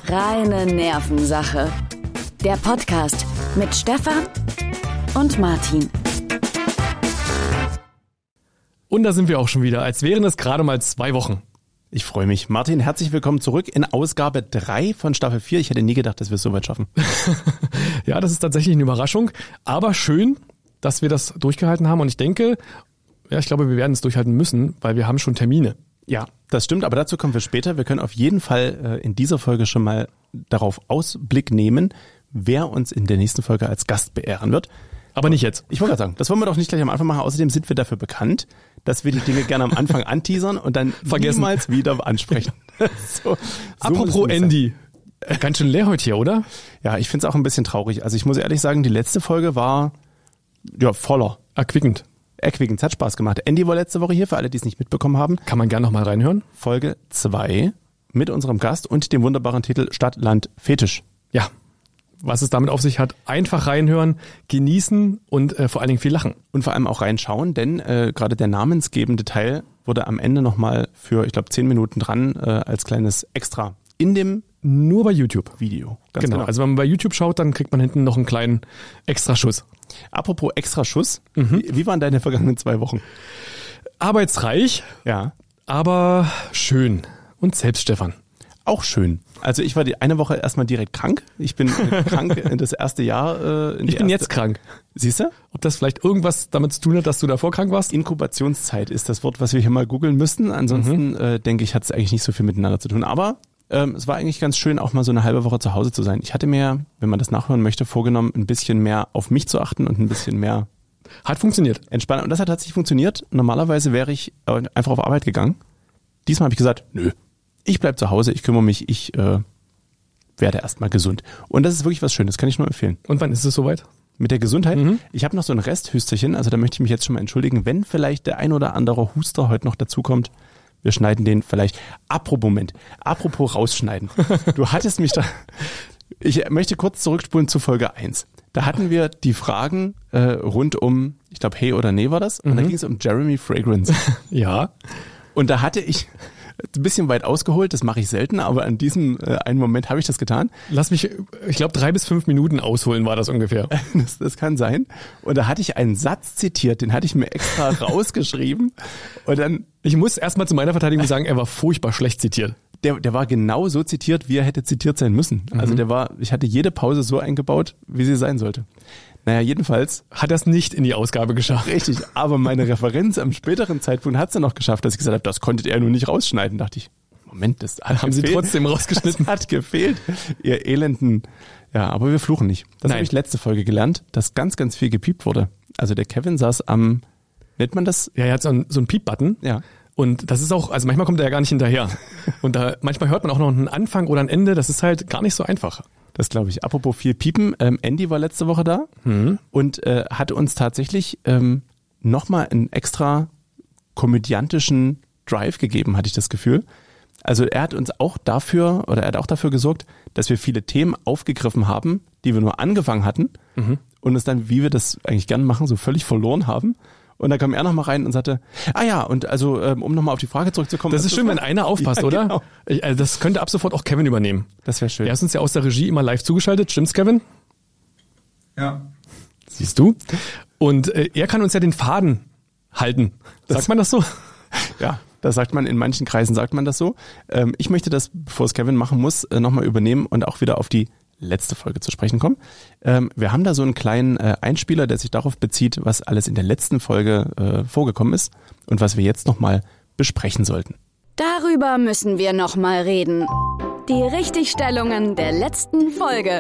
Reine Nervensache. Der Podcast mit Stefan und Martin. Und da sind wir auch schon wieder, als wären es gerade mal 2 Wochen. Ich freue mich. Martin, herzlich willkommen zurück in Ausgabe 3 von Staffel 4. Ich hätte nie gedacht, dass wir es so weit schaffen. Ja, das ist tatsächlich eine Überraschung, aber schön, dass wir das durchgehalten haben. Und ich denke, ich glaube, wir werden es durchhalten müssen, weil wir haben schon Termine. Ja, das stimmt, aber dazu kommen wir später. Wir können auf jeden Fall in dieser Folge schon mal darauf Ausblick nehmen, wer uns in der nächsten Folge als Gast beehren wird. Aber nicht jetzt. Ich wollte gerade sagen, das wollen wir doch nicht gleich am Anfang machen. Außerdem sind wir dafür bekannt, dass wir die Dinge gerne am Anfang anteasern und dann niemals wieder ansprechen. So Apropos Andy, ganz schön leer heute hier, oder? Ja, ich finde es auch ein bisschen traurig. Also ich muss ehrlich sagen, die letzte Folge war voller. Erquickend. Es hat Spaß gemacht. Andy war letzte Woche hier, für alle, die es nicht mitbekommen haben. Kann man gerne noch mal reinhören. Folge 2 mit unserem Gast und dem wunderbaren Titel Stadt, Land, Fetisch. Ja, was es damit auf sich hat, einfach reinhören, genießen und vor allen Dingen viel lachen. Und vor allem auch reinschauen, denn gerade der namensgebende Teil wurde am Ende nochmal für, ich glaube, 10 Minuten dran als kleines Extra in dem nur bei YouTube Video. Ganz genau. Also wenn man bei YouTube schaut, dann kriegt man hinten noch einen kleinen Extraschuss. Apropos Extraschuss, wie waren deine vergangenen 2 Wochen? Arbeitsreich, ja, aber schön. Und selbst, Stefan? Auch schön. Also ich war die eine Woche erstmal direkt krank. Ich bin krank in das erste Jahr. Ich bin jetzt krank. Siehst du? Ob das vielleicht irgendwas damit zu tun hat, dass du davor krank warst? Inkubationszeit ist das Wort, was wir hier mal googeln müssten. Ansonsten denke ich, hat es eigentlich nicht so viel miteinander zu tun. Aber es war eigentlich ganz schön, auch mal so eine halbe Woche zu Hause zu sein. Ich hatte mir, wenn man das nachhören möchte, vorgenommen, ein bisschen mehr auf mich zu achten und ein bisschen mehr... Hat funktioniert. Entspannen. Und das hat tatsächlich funktioniert. Normalerweise wäre ich einfach auf Arbeit gegangen. Diesmal habe ich gesagt, nö, ich bleib zu Hause, ich kümmere mich, ich werde erstmal gesund. Und das ist wirklich was Schönes, kann ich nur empfehlen. Und wann ist es soweit? Mit der Gesundheit? Ich habe noch so ein Resthüsterchen, also da möchte ich mich jetzt schon mal entschuldigen, wenn vielleicht der ein oder andere Huster heute noch dazukommt. Wir schneiden den vielleicht. Apropos rausschneiden. Du hattest mich da... Ich möchte kurz zurückspulen zu Folge 1. Da hatten wir die Fragen rund um, ich glaube, Hey oder Nee war das. Und da ging es um Jeremy Fragrance. Ja. Und da hatte ich ein bisschen weit ausgeholt, das mache ich selten, aber an diesem einen Moment habe ich das getan. Lass mich, ich glaube 3 bis 5 Minuten ausholen war das ungefähr. Das kann sein. Und da hatte ich einen Satz zitiert, den hatte ich mir extra rausgeschrieben. Und dann... Ich muss erstmal zu meiner Verteidigung sagen, er war furchtbar schlecht zitiert. Der war genau so zitiert, wie er hätte zitiert sein müssen. Also ich hatte jede Pause so eingebaut, wie sie sein sollte. Naja, jedenfalls hat er es nicht in die Ausgabe geschafft. Richtig, aber meine Referenz am späteren Zeitpunkt hat es dann noch geschafft, dass ich gesagt habe, das konntet ihr nur nicht rausschneiden. Dachte ich, Moment, das hat haben gefehlt. Sie trotzdem rausgeschnitten? Das hat gefehlt, ihr elenden... Ja, aber wir fluchen nicht. Das habe ich letzte Folge gelernt, dass ganz, ganz viel gepiept wurde. Also der Kevin saß am... Nennt man das? Ja, er hat so einen Piep-Button. Ja. Und das ist auch, also manchmal kommt er ja gar nicht hinterher. Und manchmal hört man auch noch einen Anfang oder ein Ende. Das ist halt gar nicht so einfach. Das glaube ich. Apropos viel Piepen. Andy war letzte Woche da und hat uns tatsächlich nochmal einen extra komödiantischen Drive gegeben, hatte ich das Gefühl. Also er hat auch dafür gesorgt, dass wir viele Themen aufgegriffen haben, die wir nur angefangen hatten und es dann, wie wir das eigentlich gerne machen, so völlig verloren haben. Und dann kam er nochmal rein und sagte, und also um nochmal auf die Frage zurückzukommen. Das ist schön, wenn einer aufpasst, oder? Genau. Also das könnte ab sofort auch Kevin übernehmen. Das wäre schön. Er ist uns ja aus der Regie immer live zugeschaltet. Stimmt's, Kevin? Ja. Siehst du? Und er kann uns ja den Faden halten. Sagt man das so? Ja, das sagt man, in manchen Kreisen sagt man das so. Ich möchte das, bevor es Kevin machen muss, nochmal übernehmen und auch wieder auf die letzte Folge zu sprechen kommen. Wir haben da so einen kleinen Einspieler, der sich darauf bezieht, was alles in der letzten Folge vorgekommen ist und was wir jetzt nochmal besprechen sollten. Darüber müssen wir nochmal reden. Die Richtigstellungen der letzten Folge.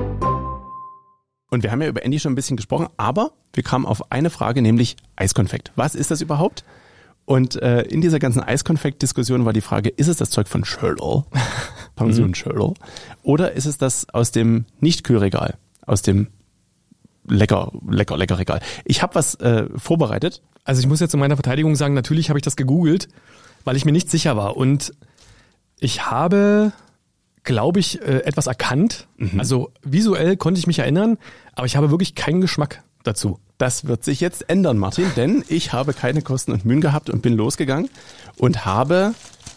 Und wir haben ja über Andy schon ein bisschen gesprochen, aber wir kamen auf eine Frage, nämlich Eiskonfekt. Was ist das überhaupt? Und in dieser ganzen Eiskonfekt-Diskussion war die Frage, ist es das Zeug von Shirley, Pension Shirley, oder ist es das aus dem Nicht-Kühlregal, aus dem lecker Regal? Ich habe was vorbereitet. Also ich muss jetzt in meiner Verteidigung sagen, natürlich habe ich das gegoogelt, weil ich mir nicht sicher war. Und ich habe, glaube ich, etwas erkannt. Also visuell konnte ich mich erinnern, aber ich habe wirklich keinen Geschmack dazu. Das wird sich jetzt ändern, Martin, denn ich habe keine Kosten und Mühen gehabt und bin losgegangen und habe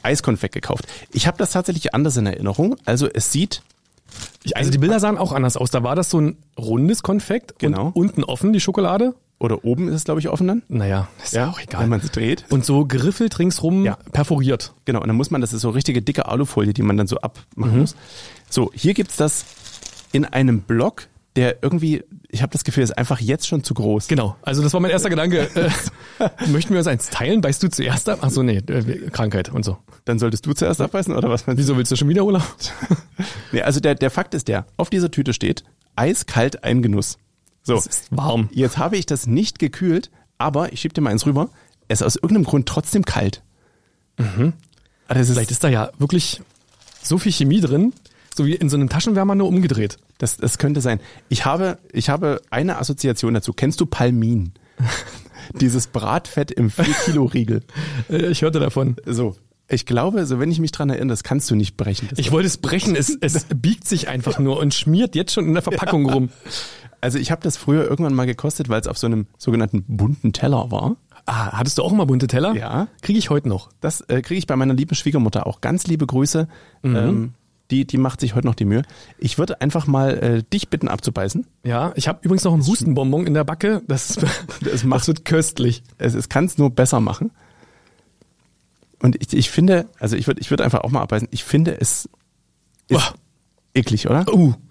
Eiskonfekt gekauft. Ich habe das tatsächlich anders in Erinnerung. Also es sieht... Also die Bilder sahen auch anders aus. Da war das so ein rundes Konfekt Genau. und unten offen die Schokolade. Oder oben ist es, glaube ich, offen dann. Naja, ist ja auch egal. Wenn man es dreht. Und so geriffelt ringsrum perforiert. Genau, und dann muss man, das ist so richtige dicke Alufolie, die man dann so abmachen muss. So, hier gibt's das in einem Block, der irgendwie, ich habe das Gefühl, ist einfach jetzt schon zu groß. Genau, also das war mein erster Gedanke. Möchten wir uns eins teilen? Beißt du zuerst ab? Ach so, nee, Krankheit und so. Dann solltest du zuerst abbeißen, oder was meinst du? Wieso willst du schon wieder Urlaub? Nee, also der Fakt ist auf dieser Tüte steht, eiskalt ein Genuss. So, Es ist warm. jetzt habe ich das nicht gekühlt, aber ich schieb dir mal eins rüber, es ist aus irgendeinem Grund trotzdem kalt. Aber das Vielleicht ist da ja wirklich so viel Chemie drin, so wie in so einem Taschenwärmer nur umgedreht. Das könnte sein. Ich habe eine Assoziation dazu. Kennst du Palmin? Dieses Bratfett im 4-Kilo-Riegel. Ich hörte davon. So, ich glaube, so wenn ich mich dran erinnere, das kannst du nicht brechen. Ich wollte es brechen, es biegt sich einfach nur und schmiert jetzt schon in der Verpackung rum. Also ich habe das früher irgendwann mal gekostet, weil es auf so einem sogenannten bunten Teller war. Ah, hattest du auch mal bunte Teller? Ja. Kriege ich heute noch. Das kriege ich bei meiner lieben Schwiegermutter auch. Ganz liebe Grüße. Die macht sich heute noch die Mühe. Ich würde einfach mal dich bitten abzubeißen. Ja, ich habe übrigens noch einen Hustenbonbon in der Backe. Das wird köstlich. Es kann es nur besser machen. Und ich finde, also ich würde einfach auch mal abbeißen. Ich finde, es ist eklig, oder?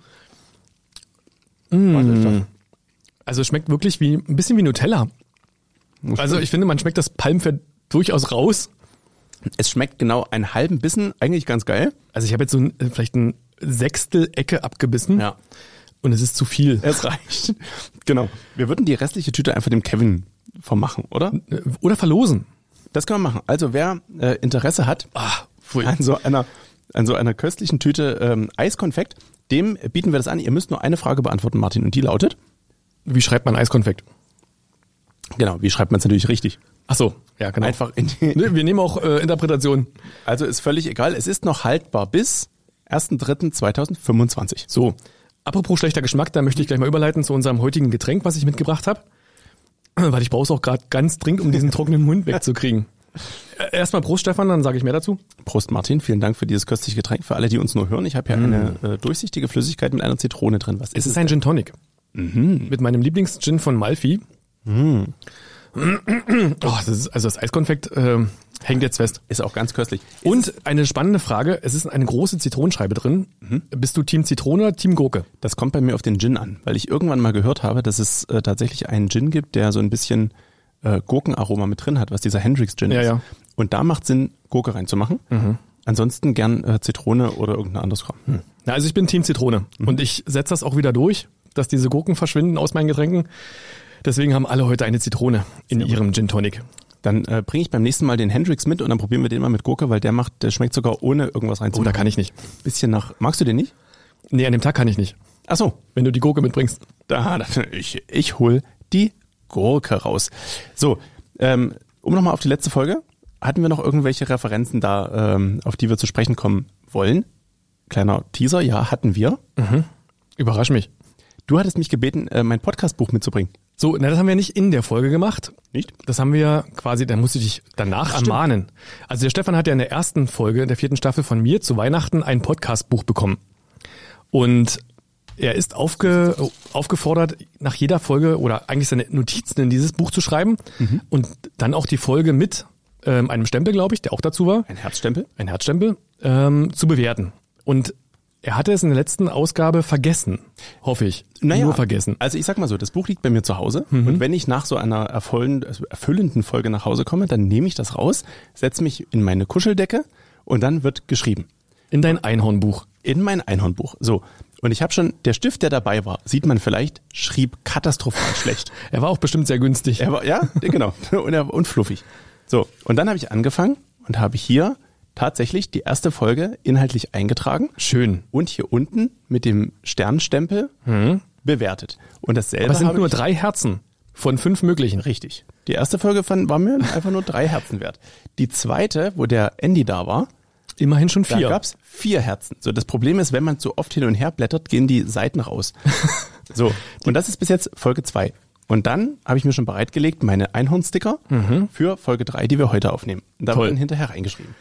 Also es schmeckt wirklich ein bisschen wie Nutella. Also ich finde, man schmeckt das Palmfett durchaus raus. Es schmeckt genau einen halben Bissen, eigentlich ganz geil. Also ich habe jetzt so vielleicht ein Sechstel Ecke abgebissen. Ja. Und es ist zu viel. Es reicht. Genau. Wir würden die restliche Tüte einfach dem Kevin vermachen, oder? Oder verlosen. Das können wir machen. Also wer Interesse hat an so einer köstlichen Tüte Eiskonfekt, dem bieten wir das an. Ihr müsst nur eine Frage beantworten, Martin, und die lautet? Wie schreibt man Eiskonfekt? Genau, wie schreibt man es natürlich richtig? Ach so, ja genau. Einfach in die, Wir nehmen auch Interpretation. Also ist völlig egal. Es ist noch haltbar bis 1.3.2025. So, apropos schlechter Geschmack, da möchte ich gleich mal überleiten zu unserem heutigen Getränk, was ich mitgebracht habe. Weil ich brauche es auch gerade ganz dringend, um diesen trockenen Mund wegzukriegen. Erstmal Prost, Stefan, dann sage ich mehr dazu. Prost, Martin. Vielen Dank für dieses köstliche Getränk. Für alle, die uns nur hören, ich habe hier eine durchsichtige Flüssigkeit mit einer Zitrone drin. Was Es ist ein Gin Tonic. Mit meinem Lieblings-Gin von Malfi. Das Eiskonfekt hängt jetzt fest. Ist auch ganz köstlich. Und eine spannende Frage, es ist eine große Zitronenscheibe drin. Bist du Team Zitrone oder Team Gurke? Das kommt bei mir auf den Gin an, weil ich irgendwann mal gehört habe, dass es tatsächlich einen Gin gibt, der so ein bisschen Gurkenaroma mit drin hat, was dieser Hendrix Gin ist. Ja. Und da macht Sinn, Gurke reinzumachen. Ansonsten gern Zitrone oder irgendein anderes Kram. Na, also ich bin Team Zitrone und ich setze das auch wieder durch, dass diese Gurken verschwinden aus meinen Getränken. Deswegen haben alle heute eine Zitrone in ihrem Gin Tonic. Dann bringe ich beim nächsten Mal den Hendrix mit und dann probieren wir den mal mit Gurke, weil der schmeckt sogar ohne irgendwas Oh, reinzumachen. da kann ich nicht. Bisschen nach. Magst du den nicht? Nee, an dem Tag kann ich nicht. Ach so. Wenn du die Gurke mitbringst. Ich hol die Gurke raus. So, um nochmal auf die letzte Folge. Hatten wir noch irgendwelche Referenzen da, auf die wir zu sprechen kommen wollen? Kleiner Teaser, ja, hatten wir. Überrasch mich. Du hattest mich gebeten, mein Podcastbuch mitzubringen. So, das haben wir nicht in der Folge gemacht. Nicht? Das haben wir quasi, da musste ich dich danach ermahnen. Also der Stefan hat ja in der ersten Folge der 4. Staffel von mir zu Weihnachten ein Podcastbuch bekommen. Und er ist aufgefordert, nach jeder Folge oder eigentlich seine Notizen in dieses Buch zu schreiben und dann auch die Folge mit einem Stempel, glaube ich, der auch dazu war. Ein Herzstempel? Ein Herzstempel, zu bewerten. Und er hatte es in der letzten Ausgabe vergessen, hoffe ich. Naja, Nur vergessen. Also ich sag mal so, das Buch liegt bei mir zu Hause und wenn ich nach so einer erfüllenden Folge nach Hause komme, dann nehme ich das raus, setze mich in meine Kuscheldecke und dann wird geschrieben. In dein Einhornbuch. In mein Einhornbuch. So. Und ich habe schon, der Stift, der dabei war, sieht man vielleicht, schrieb katastrophal schlecht. Er war auch bestimmt sehr günstig. Er war, ja, genau. Und fluffig. So. Und dann habe ich angefangen und habe hier tatsächlich die erste Folge inhaltlich eingetragen. Schön. Und hier unten mit dem Sternstempel bewertet. Und dasselbe Aber es sind habe nur ich, 3 Herzen von 5 möglichen. Richtig. Die erste Folge war mir einfach nur 3 Herzen wert. Die zweite, wo der Andy da war, Immerhin schon da 4. gab's 4 Herzen. So, das Problem ist, wenn man so oft hin und her blättert, gehen die Seiten raus. So. Und das ist bis jetzt Folge 2. Und dann habe ich mir schon bereitgelegt, meine Einhornsticker für Folge 3, die wir heute aufnehmen. Und da Toll. wird dann hinterher reingeschrieben.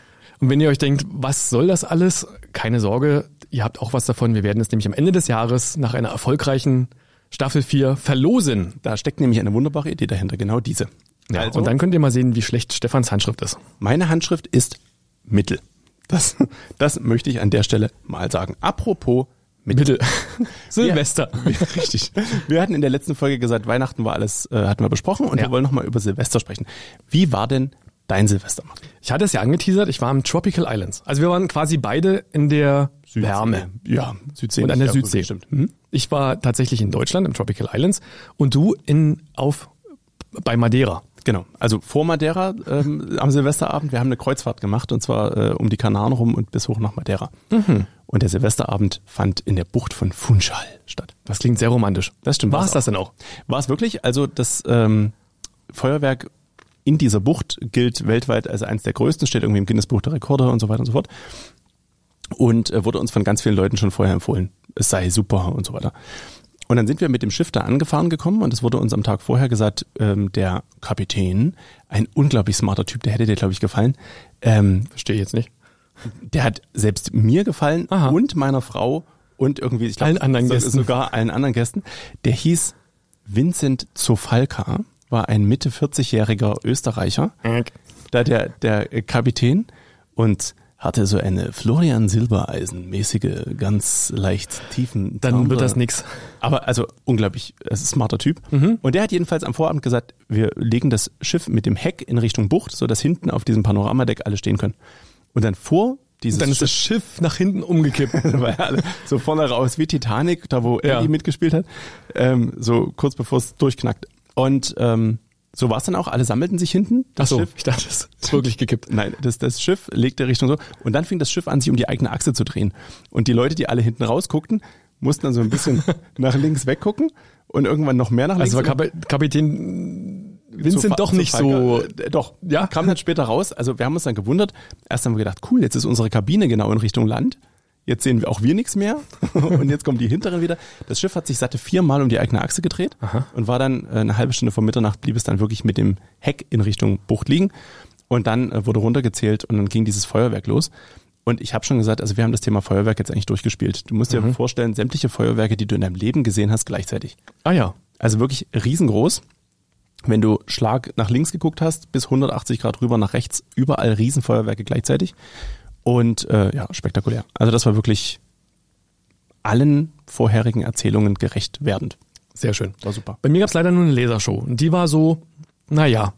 Und wenn ihr euch denkt, was soll das alles? Keine Sorge, ihr habt auch was davon. Wir werden es nämlich am Ende des Jahres nach einer erfolgreichen Staffel 4 verlosen. Da steckt nämlich eine wunderbare Idee dahinter, genau diese. Ja, Also, und dann könnt ihr mal sehen, wie schlecht Stefans Handschrift ist. meine Handschrift ist Mittel. Das möchte ich an der Stelle mal sagen. Apropos Mittel. Silvester. Richtig. Wir hatten in der letzten Folge gesagt, Weihnachten war alles, hatten wir besprochen und Ja. wir wollen nochmal über Silvester sprechen. Wie war denn dein Silvester? Ich hatte es ja angeteasert, ich war am Tropical Islands. Also wir waren quasi beide in der Wärme. Ja, Südsee. Und an der Ja, Südsee. Stimmt. Ich war tatsächlich in Deutschland, im Tropical Islands, und du bei Madeira. Genau. Also vor Madeira am Silvesterabend, wir haben eine Kreuzfahrt gemacht und zwar um die Kanaren rum und bis hoch nach Madeira. Und der Silvesterabend fand in der Bucht von Funchal statt. Das klingt sehr romantisch. Das stimmt. War es das denn auch? War es wirklich? Also das Feuerwerk in dieser Bucht gilt weltweit als eines der größten, steht irgendwie im Guinness-Buch der Rekorde und so weiter und so fort. Und wurde uns von ganz vielen Leuten schon vorher empfohlen. Es sei super und so weiter. Und dann sind wir mit dem Schiff da angefahren gekommen und es wurde uns am Tag vorher gesagt, der Kapitän, ein unglaublich smarter Typ, der hätte dir, glaube ich, gefallen. Verstehe ich jetzt nicht. Der hat selbst mir gefallen Aha. und meiner Frau und irgendwie, ich glaube, Allen anderen Gästen. sogar allen anderen Gästen. Der hieß Vincent Zofalka, war ein Mitte 40-jähriger Österreicher, da der Kapitän und hatte so eine Florian Silbereisen-mäßige, ganz leicht tiefen Dann Timbre. wird das nix. Aber also unglaublich, es ist ein smarter Typ. Und der hat jedenfalls am Vorabend gesagt, wir legen das Schiff mit dem Heck in Richtung Bucht, so dass hinten auf diesem Panoramadeck alle stehen können. Und dann vor dieses Dann ist das Schiff nach hinten umgekippt. weil alle so vorne raus wie Titanic, da wo Ja. Eddie mitgespielt hat, so kurz bevor es durchknackt. Und so war es dann auch, alle sammelten sich hinten. Das Achso, Schiff, ich dachte, es ist wirklich gekippt. nein, das Schiff legte Richtung so. Und dann fing das Schiff an, sich um die eigene Achse zu drehen. Und die Leute, die alle hinten rausguckten, mussten dann so ein bisschen nach links weggucken und irgendwann noch mehr nach links. Also war Kapitän Vincent doch nicht so... Doch, Ja? kam dann später raus. Also wir haben uns dann gewundert. Erst haben wir gedacht, cool, jetzt ist unsere Kabine genau in Richtung Land. Jetzt sehen wir auch wir nichts mehr. Und jetzt kommen die hinteren wieder. Das Schiff hat sich satte 4-mal um die eigene Achse gedreht und war dann eine halbe Stunde vor Mitternacht, blieb es dann wirklich mit dem Heck in Richtung Bucht liegen. Und dann wurde runtergezählt und dann ging dieses Feuerwerk los. Und ich habe schon gesagt, also wir haben das Thema Feuerwerk jetzt eigentlich durchgespielt. Du musst dir vorstellen, sämtliche Feuerwerke, die du in deinem Leben gesehen hast, gleichzeitig. Ah ja. Also wirklich riesengroß. Wenn du Schlag nach links geguckt hast, bis 180 Grad rüber nach rechts, überall Riesenfeuerwerke gleichzeitig. Und ja, spektakulär. Also das war wirklich allen vorherigen Erzählungen gerecht werdend. Sehr schön. War super. Bei mir gab's leider nur eine Lasershow. Und die war so, naja.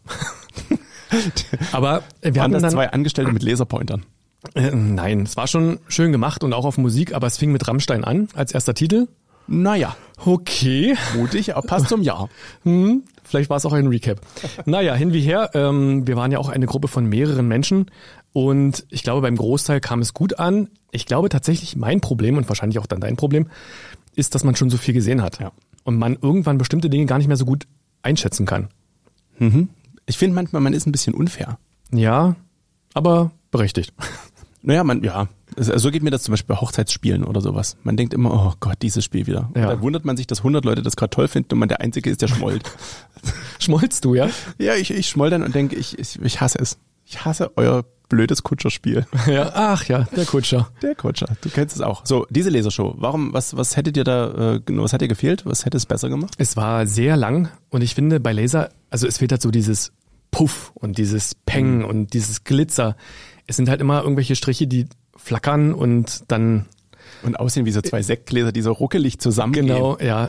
Aber wir Waren hatten das dann... zwei Angestellte mit Laserpointern? Nein, es war schon schön gemacht und auch auf Musik, aber es fing mit Rammstein an als erster Titel. Naja, Okay. mutig, aber passt zum Jahr. Vielleicht war es auch ein Recap. Naja, hin wie her. Wir waren ja auch eine Gruppe von mehreren Menschen und ich glaube, beim Großteil kam es gut an. Ich glaube tatsächlich, mein Problem und wahrscheinlich auch dann dein Problem ist, dass man schon so viel gesehen hat. Ja. Und man irgendwann bestimmte Dinge gar nicht mehr so gut einschätzen kann. Ich finde manchmal, man ist ein bisschen unfair. Ja, aber berechtigt. Naja, so geht mir das zum Beispiel bei Hochzeitsspielen oder sowas. Man denkt immer, oh Gott, dieses Spiel wieder. Ja. Und dann wundert man sich, dass 100 Leute das gerade toll finden und man der Einzige ist, der schmollt. Schmolzt du, ja? Ja, ich schmoll dann und denke, ich hasse es. Ich hasse euer blödes Kutscherspiel. Ja. Ach ja, der Kutscher. Der Kutscher, du kennst es auch. So, diese Lasershow, was hätte dir da, was hat dir gefehlt? Was hätte es besser gemacht? Es war sehr lang und ich finde bei Laser, also es fehlt halt so dieses Puff und dieses Peng und dieses Glitzer. Es sind halt immer irgendwelche Striche, die flackern und dann Und aussehen wie so zwei Sektgläser, die so ruckelig zusammengehen. genau, ja.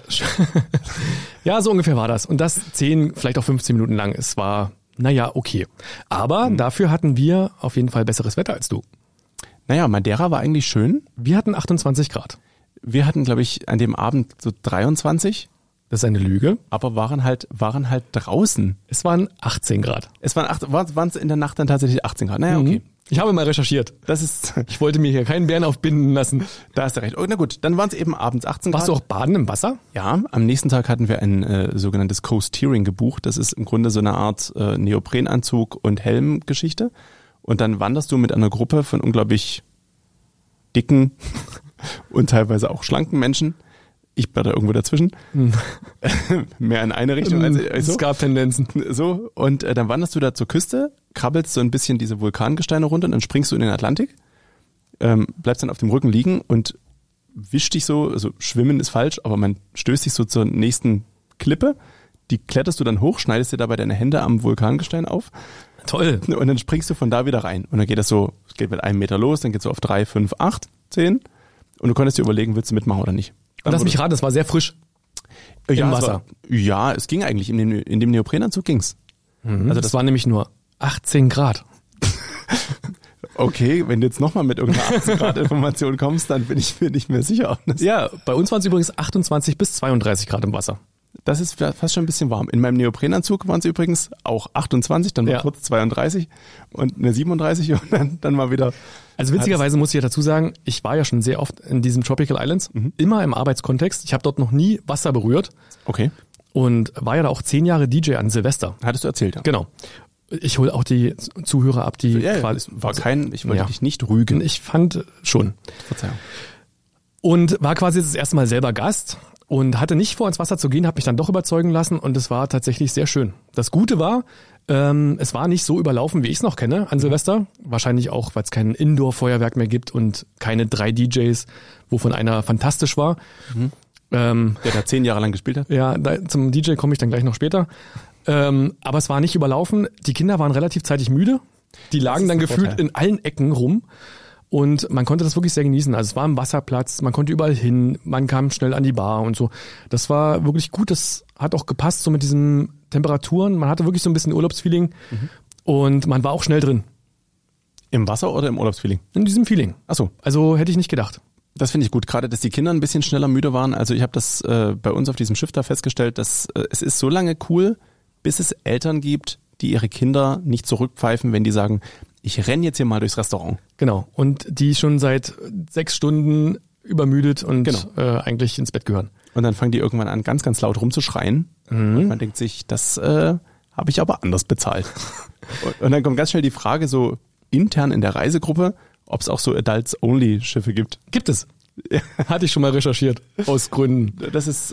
Ja, so ungefähr war das. Und das 10, vielleicht auch 15 Minuten lang. Es war, naja, okay. Aber dafür hatten wir auf jeden Fall besseres Wetter als du. Naja, Madeira war eigentlich schön. Wir hatten 28 Grad. Wir hatten, glaube ich, an dem Abend so 23, Das ist eine Lüge. aber waren halt draußen. Es waren 18 Grad. Es waren es in der Nacht dann tatsächlich 18 Grad. Naja, okay. Ich habe mal recherchiert. Das ist, Ich wollte mir hier keinen Bären aufbinden lassen. da hast du recht. Oh, na gut, dann waren es eben abends 18 Grad. Warst du auch baden im Wasser? Ja, am nächsten Tag hatten wir ein sogenanntes Coasteering gebucht. Das ist im Grunde so eine Art Neoprenanzug und Helmgeschichte. Und dann wanderst du mit einer Gruppe von unglaublich dicken und teilweise auch schlanken Menschen Ich war da irgendwo dazwischen. Mehr in eine Richtung als so. Es gab Tendenzen. So, und dann wanderst du da zur Küste, krabbelst so ein bisschen diese Vulkangesteine runter und dann springst du in den Atlantik, bleibst dann auf dem Rücken liegen und wischst dich so, also schwimmen ist falsch, aber man stößt dich so zur nächsten Klippe, die kletterst du dann hoch, schneidest dir dabei deine Hände am Vulkangestein auf. Toll. Und dann springst du von da wieder rein. Und dann geht das so, es geht mit 1 Meter los, dann geht es so auf 3, 5, 8, 10. Und du konntest dir überlegen, willst du mitmachen oder nicht. Und lass mich raten, das war sehr frisch im Wasser. Es ging eigentlich. In dem Neoprenanzug ging's. Also das waren nämlich nur 18 Grad. Okay, wenn du jetzt nochmal mit irgendeiner 18 Grad Information kommst, dann bin ich mir nicht mehr sicher. Ja, bei uns waren es übrigens 28 bis 32 Grad im Wasser. Das ist fast schon ein bisschen warm. In meinem Neoprenanzug waren es übrigens auch 28, dann war kurz 32 und eine 37 und dann mal wieder. Also witzigerweise muss ich ja dazu sagen, ich war ja schon sehr oft in diesen Tropical Islands, immer im Arbeitskontext. Ich habe dort noch nie Wasser berührt. Okay. Und war ja da auch 10 Jahre DJ an Silvester. Hattest du erzählt, ja. Genau. Ich hole auch die Zuhörer ab, die ich wollte dich nicht rügen. Ich fand schon. Verzeihung. Und war quasi das erste Mal selber Gast und hatte nicht vor, ins Wasser zu gehen, habe mich dann doch überzeugen lassen und es war tatsächlich sehr schön. Das Gute war, es war nicht so überlaufen, wie ich es noch kenne an Silvester. Wahrscheinlich auch, weil es kein Indoor-Feuerwerk mehr gibt und keine 3 DJs, wovon einer fantastisch war. Der da 10 Jahre lang gespielt hat? Ja, zum DJ komme ich dann gleich noch später. Aber es war nicht überlaufen. Die Kinder waren relativ zeitig müde. Die lagen dann gefühlt in allen Ecken rum. Und man konnte das wirklich sehr genießen. Also es war am Wasserplatz, man konnte überall hin, man kam schnell an die Bar und so. Das war wirklich gut. Das hat auch gepasst so mit diesen Temperaturen. Man hatte wirklich so ein bisschen Urlaubsfeeling und man war auch schnell drin. Im Wasser oder im Urlaubsfeeling? In diesem Feeling. Ach so. Also hätte ich nicht gedacht. Das finde ich gut, gerade dass die Kinder ein bisschen schneller müde waren. Also ich habe das bei uns auf diesem Schiff da festgestellt, dass es ist so lange cool, bis es Eltern gibt, die ihre Kinder nicht zurückpfeifen, wenn die sagen, ich renne jetzt hier mal durchs Restaurant. Genau. Und die schon seit 6 Stunden übermüdet und eigentlich ins Bett gehören. Und dann fangen die irgendwann an, ganz, ganz laut rumzuschreien. Und man denkt sich, das habe ich aber anders bezahlt. Und dann kommt ganz schnell die Frage so intern in der Reisegruppe, ob es auch so Adults-Only-Schiffe gibt. Gibt es. Hatte ich schon mal recherchiert, aus Gründen. Das ist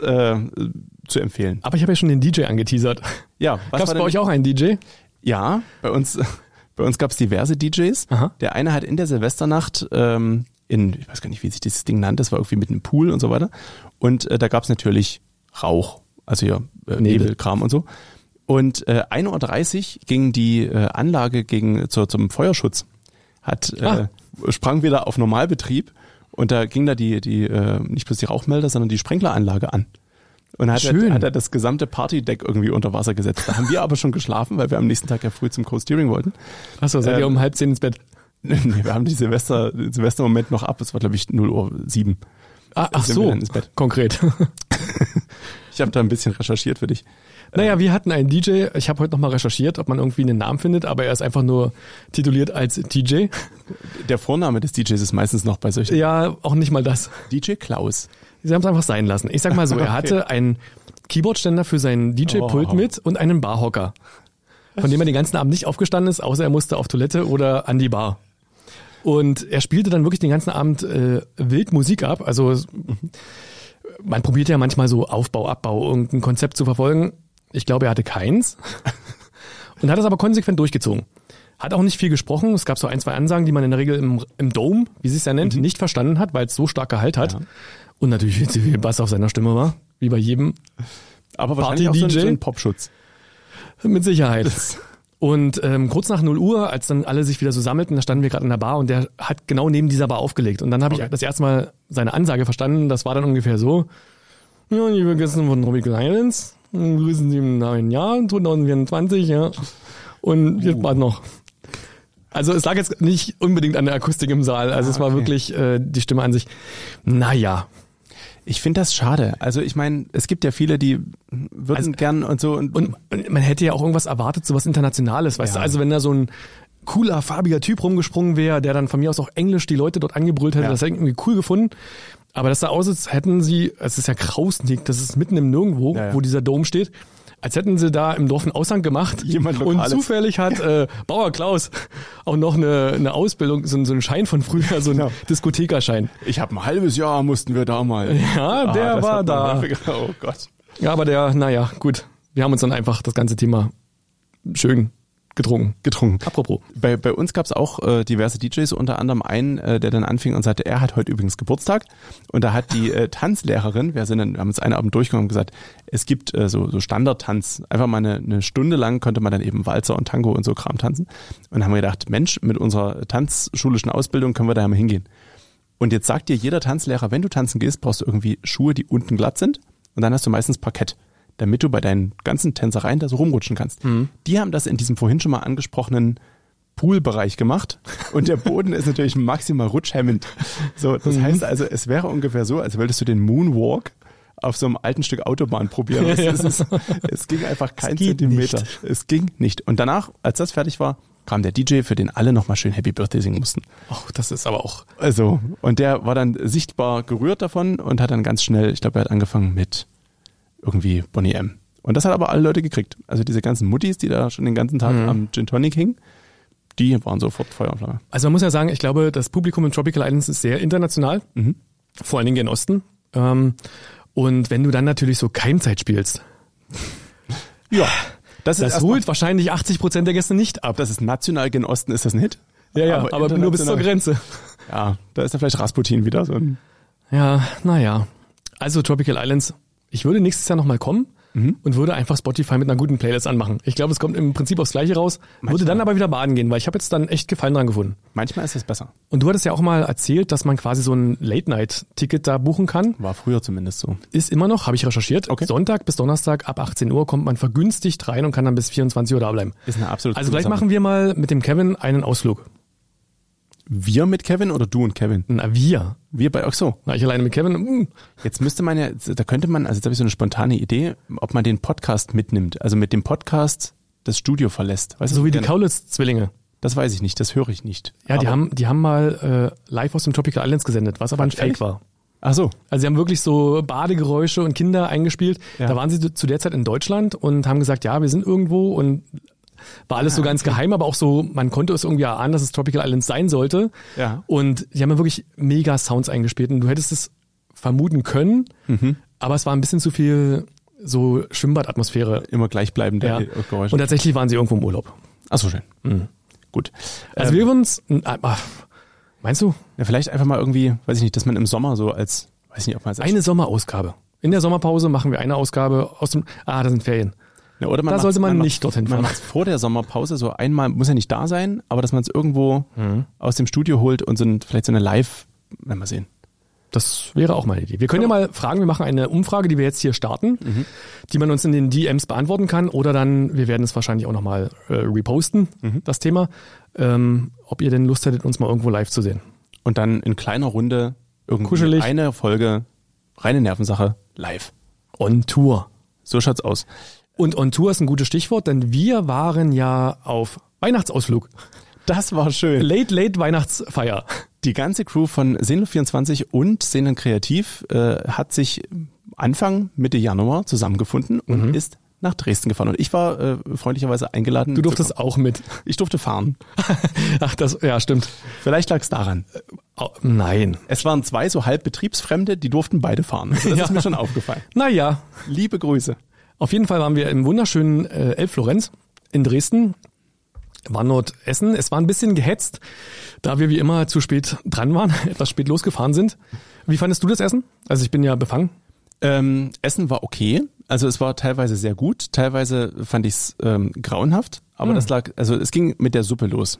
zu empfehlen. Aber ich habe ja schon den DJ angeteteisert. Ja. Gab es bei euch auch einen DJ? Ja, bei uns gab es diverse DJs. Aha. Der eine hat in der Silvesternacht ich weiß gar nicht, wie sich dieses Ding nannte, das war irgendwie mit einem Pool und so weiter. Und da gab es natürlich Rauch, also ja, Nebelkram und so. Und 1:30 Uhr ging die Anlage zum Feuerschutz. Sprang wieder auf Normalbetrieb und da ging da die nicht bloß die Rauchmelder, sondern die Sprenkleranlage an. Und hat er das gesamte Partydeck irgendwie unter Wasser gesetzt. Da haben wir aber schon geschlafen, weil wir am nächsten Tag ja früh zum Co-Steering wollten. Achso, seid ihr um 9:30 ins Bett? Nee, wir haben den Silvestermoment noch ab. Es war, glaube ich, 0:07 Uhr. Ach so, ins Bett. Konkret. Ich habe da ein bisschen recherchiert für dich. Naja, wir hatten einen DJ. Ich habe heute nochmal recherchiert, ob man irgendwie einen Namen findet, aber er ist einfach nur tituliert als DJ. Der Vorname des DJs ist meistens noch bei solchen. Ja, auch nicht mal das. DJ Klaus. Sie haben es einfach sein lassen. Ich sag mal so, er hatte einen Keyboardständer für seinen DJ-Pult mit und einen Barhocker, von dem er den ganzen Abend nicht aufgestanden ist, außer er musste auf Toilette oder an die Bar. Und er spielte dann wirklich den ganzen Abend wild Musik ab. Also man probiert ja manchmal so Aufbau, Abbau, irgendein Konzept zu verfolgen. Ich glaube, er hatte keins und hat das aber konsequent durchgezogen. Hat auch nicht viel gesprochen. Es gab so 1, 2 Ansagen, die man in der Regel im Dome, wie sie es ja nennt, nicht verstanden hat, weil es so stark Gehalt hat. Ja. Und natürlich viel Bass auf seiner Stimme war, wie bei jedem aber wahrscheinlich auch so ein Popschutz. Mit Sicherheit. Und kurz nach 0 Uhr, als dann alle sich wieder so sammelten, da standen wir gerade in der Bar und der hat genau neben dieser Bar aufgelegt. Und dann habe ich das erste Mal seine Ansage verstanden. Das war dann ungefähr so: Ja, liebe Gäste von Tropical Islands, grüßen Sie im neuen Jahr 2024, ja. Und jetzt warten noch. Also es lag jetzt nicht unbedingt an der Akustik im Saal. Also es war wirklich die Stimme an sich. Naja. Ich finde das schade. Also ich meine, es gibt ja viele, die würden gern und so. Und man hätte ja auch irgendwas erwartet, so was Internationales. Weißt du, also wenn da so ein cooler, farbiger Typ rumgesprungen wäre, der dann von mir aus auch Englisch die Leute dort angebrüllt hätte, das hätte ich irgendwie cool gefunden. Aber das sah aus, als hätten sie, es ist ja Krausnick, das ist mitten im Nirgendwo, wo dieser Dom steht, als hätten sie da im Dorf einen Aushang gemacht. Jemand und Lokales. zufällig hat Bauer Klaus auch noch eine Ausbildung, so einen Schein von früher, so einen Diskothekerschein. Ich habe ein halbes Jahr mussten wir da mal. Ja, der das war hat man da. häufiger. Oh Gott. Ja, aber naja, gut. Wir haben uns dann einfach das ganze Thema schön getrunken. Apropos. Bei uns gab es auch diverse DJs, unter anderem einen, der dann anfing und sagte, er hat heute übrigens Geburtstag. Und da hat die Tanzlehrerin, wir haben uns einen Abend durchgenommen und gesagt, es gibt so Standardtanz, einfach mal eine Stunde lang konnte man dann eben Walzer und Tango und so Kram tanzen. Und dann haben wir gedacht, Mensch, mit unserer tanzschulischen Ausbildung können wir da ja mal hingehen. Und jetzt sagt dir jeder Tanzlehrer, wenn du tanzen gehst, brauchst du irgendwie Schuhe, die unten glatt sind und dann hast du meistens Parkett, damit du bei deinen ganzen Tänzereien da so rumrutschen kannst. Die haben das in diesem vorhin schon mal angesprochenen Poolbereich gemacht und der Boden ist natürlich maximal rutschhemmend. So, das heißt also, es wäre ungefähr so, als würdest du den Moonwalk auf so einem alten Stück Autobahn probieren. Es ging einfach kein Zentimeter. Nicht. Es ging nicht. Und danach, als das fertig war, kam der DJ, für den alle nochmal schön Happy Birthday singen mussten. Oh, das ist aber auch... Also, und der war dann sichtbar gerührt davon und hat dann ganz schnell, ich glaube, er hat angefangen mit irgendwie Boney M. Und das hat aber alle Leute gekriegt. Also diese ganzen Muttis, die da schon den ganzen Tag am Gin Tonic hingen, die waren sofort Feuer und Flamme. Also man muss ja sagen, ich glaube, das Publikum in Tropical Islands ist sehr international, vor allen Dingen gen Osten. Und wenn du dann natürlich so Keimzeit spielst, Ja, das holt wahrscheinlich 80% der Gäste nicht ab. Das ist national gen Osten, ist das ein Hit? Ja, aber nur bis zur Grenze. Ja, da ist ja vielleicht Rasputin wieder so ein... Ja, naja. Also Tropical Islands, ich würde nächstes Jahr nochmal kommen und würde einfach Spotify mit einer guten Playlist anmachen. Ich glaube, es kommt im Prinzip aufs Gleiche raus. Würde dann aber wieder baden gehen, weil ich habe jetzt dann echt Gefallen dran gefunden. Manchmal ist es besser. Und du hattest ja auch mal erzählt, dass man quasi so ein Late-Night-Ticket da buchen kann. War früher zumindest so. Ist immer noch, habe ich recherchiert. Okay. Sonntag bis Donnerstag ab 18 Uhr kommt man vergünstigt rein und kann dann bis 24 Uhr da bleiben. Ist eine absolut Also coole gleich Sache. machen wir mal mit dem Kevin einen Ausflug. Wir mit Kevin oder du und Kevin? Na, wir. Wir bei Oxo. Na, ich alleine mit Kevin. Jetzt müsste man ja, da könnte man, also jetzt habe ich so eine spontane Idee, ob man den Podcast mitnimmt. Also mit dem Podcast das Studio verlässt. Weißt du, So wie die gerne- Kaulitz-Zwillinge. Das weiß ich nicht, das höre ich nicht. Ja, die Aber- haben mal live aus dem Tropical Islands gesendet, was aber ein Fake Ehrlich? war. Ach so. Also sie haben wirklich so Badegeräusche und Kinder eingespielt. Ja. Da waren sie zu der Zeit in Deutschland und haben gesagt, ja, wir sind irgendwo und war alles so ganz geheim, aber auch so, man konnte es irgendwie erahnen, dass es Tropical Islands sein sollte. Ja. Und die haben ja wirklich mega Sounds eingespielt und du hättest es vermuten können, aber es war ein bisschen zu viel so Schwimmbadatmosphäre. Immer gleichbleibende Ja. Geräusche. Und tatsächlich waren sie irgendwo im Urlaub. Ach so, schön. Gut. Also wir würden uns, meinst du, Ja, vielleicht einfach mal irgendwie, weiß ich nicht, dass man im Sommer so als, weiß nicht, ob man als eine Sommerausgabe. In der Sommerpause machen wir eine Ausgabe aus dem, da sind Ferien. Ja, oder Da sollte man nicht dorthin fahren. Man macht vor der Sommerpause so einmal, muss ja nicht da sein, aber dass man es irgendwo aus dem Studio holt und vielleicht so eine Live, mal sehen. Das wäre auch mal eine Idee. Wir können ja mal fragen, wir machen eine Umfrage, die wir jetzt hier starten, die man uns in den DMs beantworten kann oder dann, wir werden es wahrscheinlich auch nochmal reposten, das Thema, ob ihr denn Lust hättet, uns mal irgendwo live zu sehen. Und dann in kleiner Runde irgendwie Kuschelig. eine Folge, reine Nervensache, live. On Tour. So schaut's aus. Und On Tour ist ein gutes Stichwort, denn wir waren ja auf Weihnachtsausflug. Das war schön. Late Weihnachtsfeier. Die ganze Crew von Seenluft24 und Sehnen Kreativ hat sich Anfang, Mitte Januar zusammengefunden und ist nach Dresden gefahren. Und ich war freundlicherweise eingeladen. Du durftest auch mit. Ich durfte fahren. Ach, ja, stimmt. Vielleicht lag es daran. Oh, nein. Es waren 2 so halb Betriebsfremde, die durften beide fahren. Also das Ja. ist mir schon aufgefallen. Naja, Liebe Grüße. auf jeden Fall waren wir im wunderschönen Elbflorenz in Dresden. Waren dort essen. Es war ein bisschen gehetzt, da wir wie immer zu spät dran waren, etwas spät losgefahren sind. Wie fandest du das Essen? Also ich bin ja befangen. Essen war okay. Also es war teilweise sehr gut. Teilweise fand ich es grauenhaft. Aber das lag, also es ging mit der Suppe los.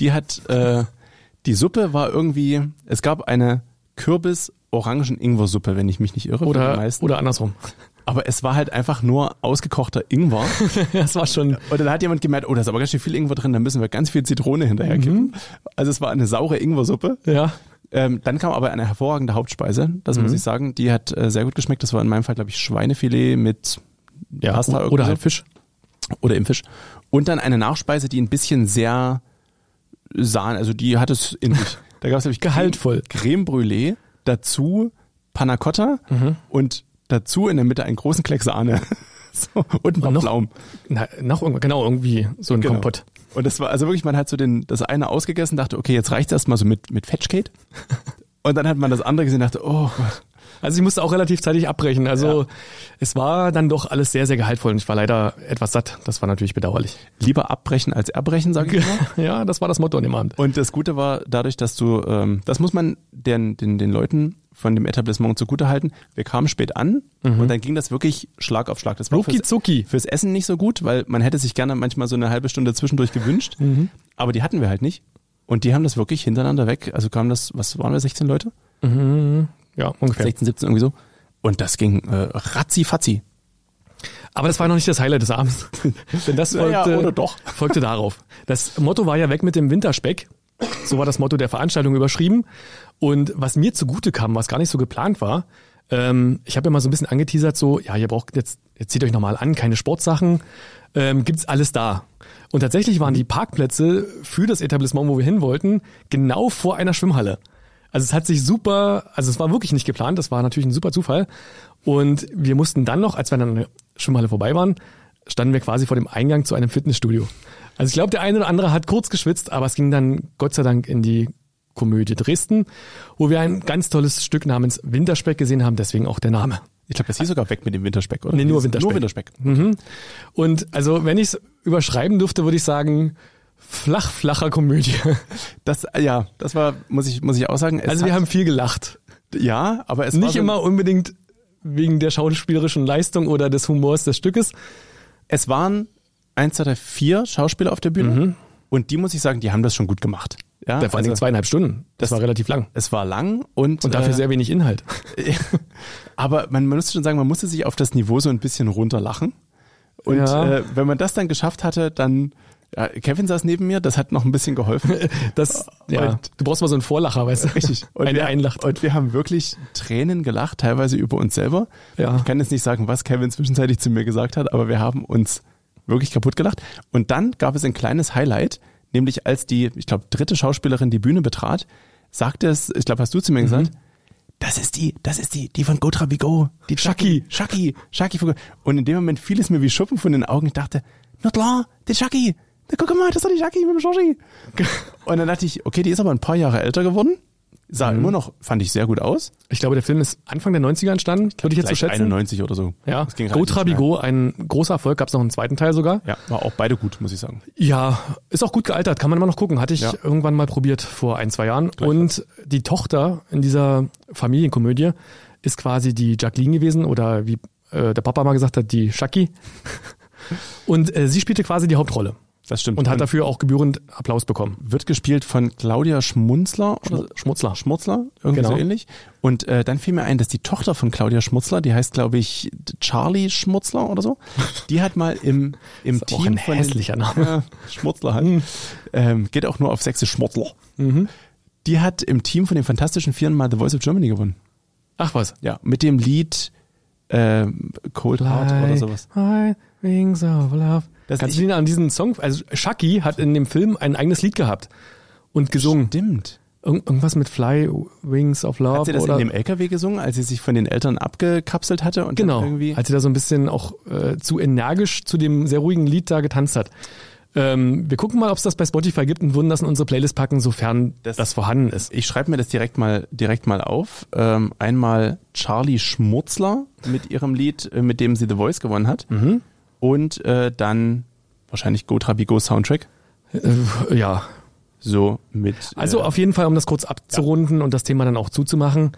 Die Suppe war irgendwie, es gab eine Kürbis-Orangen-Ingwer-Suppe, wenn ich mich nicht irre. für die meisten. Oder andersrum. Aber es war halt einfach nur ausgekochter Ingwer. Das war schon. Und dann hat jemand gemerkt, oh, da ist aber ganz schön viel Ingwer drin, da müssen wir ganz viel Zitrone hinterher kippen. Also es war eine saure Ingwer-Suppe. Ja. Dann kam aber eine hervorragende Hauptspeise, das muss ich sagen. Die hat sehr gut geschmeckt. Das war in meinem Fall, glaube ich, Schweinefilet mit Pasta irgendwie Oder so. halt Fisch. Oder im Fisch. Und dann eine Nachspeise, die ein bisschen sehr Sahne, also die hat es in sich. Da gab es, glaube ich, Gehaltvoll. Creme Brûlée, dazu Panna Cotta und dazu in der Mitte einen großen Kleck Sahne. So, und noch Pflaumen. Noch irgendwie so ein Kompott. Und das war also wirklich, man hat so das eine ausgegessen, dachte, okay, jetzt reicht's erstmal so mit Fetchkate. Und dann hat man das andere gesehen und dachte, oh Gott. Also ich musste auch relativ zeitig abbrechen. Also es war dann doch alles sehr, sehr gehaltvoll und ich war leider etwas satt. Das war natürlich bedauerlich. Lieber abbrechen als erbrechen, sage ich immer. Ja, das war das Motto an dem Abend. Und das Gute war dadurch, dass du, das muss man den Leuten von dem Etablissement zugutehalten. Wir kamen spät an und dann ging das wirklich Schlag auf Schlag. Das war fürs Essen nicht so gut, weil man hätte sich gerne manchmal so eine halbe Stunde zwischendurch gewünscht. Aber die hatten wir halt nicht. Und die haben das wirklich hintereinander weg. Also kamen das, was waren wir, 16 Leute? Ja, ungefähr. 16, 17 irgendwie so. Und das ging ratzi-fatzi. Aber das war noch nicht das Highlight des Abends. Denn das folgte darauf. Das Motto war ja weg mit dem Winterspeck. So war das Motto der Veranstaltung überschrieben. Und was mir zugute kam, was gar nicht so geplant war, ich habe ja mal so ein bisschen angeteasert, so, ja, ihr braucht jetzt zieht euch nochmal an, keine Sportsachen, gibt's alles da. Und tatsächlich waren die Parkplätze für das Etablissement, wo wir hin wollten, genau vor einer Schwimmhalle. Also es hat sich es war wirklich nicht geplant, das war natürlich ein super Zufall. Und wir mussten dann noch, als wir dann an der Schwimmhalle vorbei waren, standen wir quasi vor dem Eingang zu einem Fitnessstudio. Also ich glaube, der eine oder andere hat kurz geschwitzt, aber es ging dann Gott sei Dank in die Komödie Dresden, wo wir ein ganz tolles Stück namens Winterspeck gesehen haben, deswegen auch der Name. Ich glaube, das hieß sogar weg mit dem Winterspeck, oder? Nee, nur Winterspeck. Nur Winterspeck. Und also, wenn ich es überschreiben dürfte, würde ich sagen, flacher Komödie. Das war, muss ich auch sagen. Also wir haben viel gelacht. Ja, aber es nicht war so immer unbedingt wegen der schauspielerischen Leistung oder des Humors des Stückes. Es waren 1, 2, 3, 4 Schauspieler auf der Bühne und die, muss ich sagen, die haben das schon gut gemacht. Ja, vor allem 2,5 Stunden. Das war relativ lang. Es war lang und dafür sehr wenig Inhalt. Aber man muss schon sagen, man musste sich auf das Niveau so ein bisschen runterlachen. Und wenn man das dann geschafft hatte, dann Kevin saß neben mir, das hat noch ein bisschen geholfen. Du brauchst mal so einen Vorlacher, weißt du? Richtig. Und der einlacht. Und wir haben wirklich Tränen gelacht, teilweise über uns selber. Ja. Ich kann jetzt nicht sagen, was Kevin zwischenzeitlich zu mir gesagt hat, aber wir haben uns wirklich kaputt gelacht. Und dann gab es ein kleines Highlight, nämlich als die, ich glaube, 3. Schauspielerin die Bühne betrat, sagte es, ich glaube, hast du zu mir gesagt, das ist die von Go Trabigo, die Shaki. Und in dem Moment fiel es mir wie Schuppen von den Augen. Ich dachte, na klar, die Shaki. Na, guck mal, das ist doch die Shaki mit dem Shoshi. Und dann dachte ich, okay, die ist aber ein paar Jahre älter geworden. Sah immer noch, fand ich sehr gut aus. Ich glaube, der Film ist Anfang der 90er entstanden, würde ich jetzt so schätzen. 91 oder so. Ja, Go Trabigo, ein großer Erfolg, gab es noch einen zweiten Teil sogar. Ja, war auch beide gut, muss ich sagen. Ja, ist auch gut gealtert, kann man immer noch gucken. Hatte ich irgendwann mal probiert vor 1, 2 Jahren. Und die Tochter in dieser Familienkomödie ist quasi die Jacqueline gewesen oder wie der Papa mal gesagt hat, die Shaki. Und sie spielte quasi die Hauptrolle. Das stimmt. Und hat dafür auch gebührend Applaus bekommen. Wird gespielt von Claudia Schmutzler. Schmutzler, irgendwie so ähnlich. Und dann fiel mir ein, dass die Tochter von Claudia Schmutzler, die heißt, glaube ich, Charlie Schmutzler oder so, die hat mal im das ist Team auch ein von hässlicher Name. Schmutzler halt. Geht auch nur auf sächsisch Schmutzler. Die hat im Team von den Fantastischen Vieren mal The Voice of Germany gewonnen. Ach was. Ja, mit dem Lied Cold Heart oder sowas. Wings of Love. Kannst du dich an diesen Song, also Shaki hat in dem Film ein eigenes Lied gehabt und gesungen. Stimmt. Irgendwas mit Fly, Wings of Love. Hat sie das in dem LKW gesungen, als sie sich von den Eltern abgekapselt hatte? Und genau, dann irgendwie als sie da so ein bisschen auch zu energisch zu dem sehr ruhigen Lied da getanzt hat. Wir gucken mal, ob es das bei Spotify gibt und würden das in unsere Playlist packen, sofern das vorhanden ist. Ich schreibe mir das direkt mal auf. Einmal Charlie Schmutzler mit ihrem Lied, mit dem sie The Voice gewonnen hat. Und dann wahrscheinlich Go Trabigo Soundtrack. Ja. So mit. Also auf jeden Fall, um das kurz abzurunden und das Thema dann auch zuzumachen.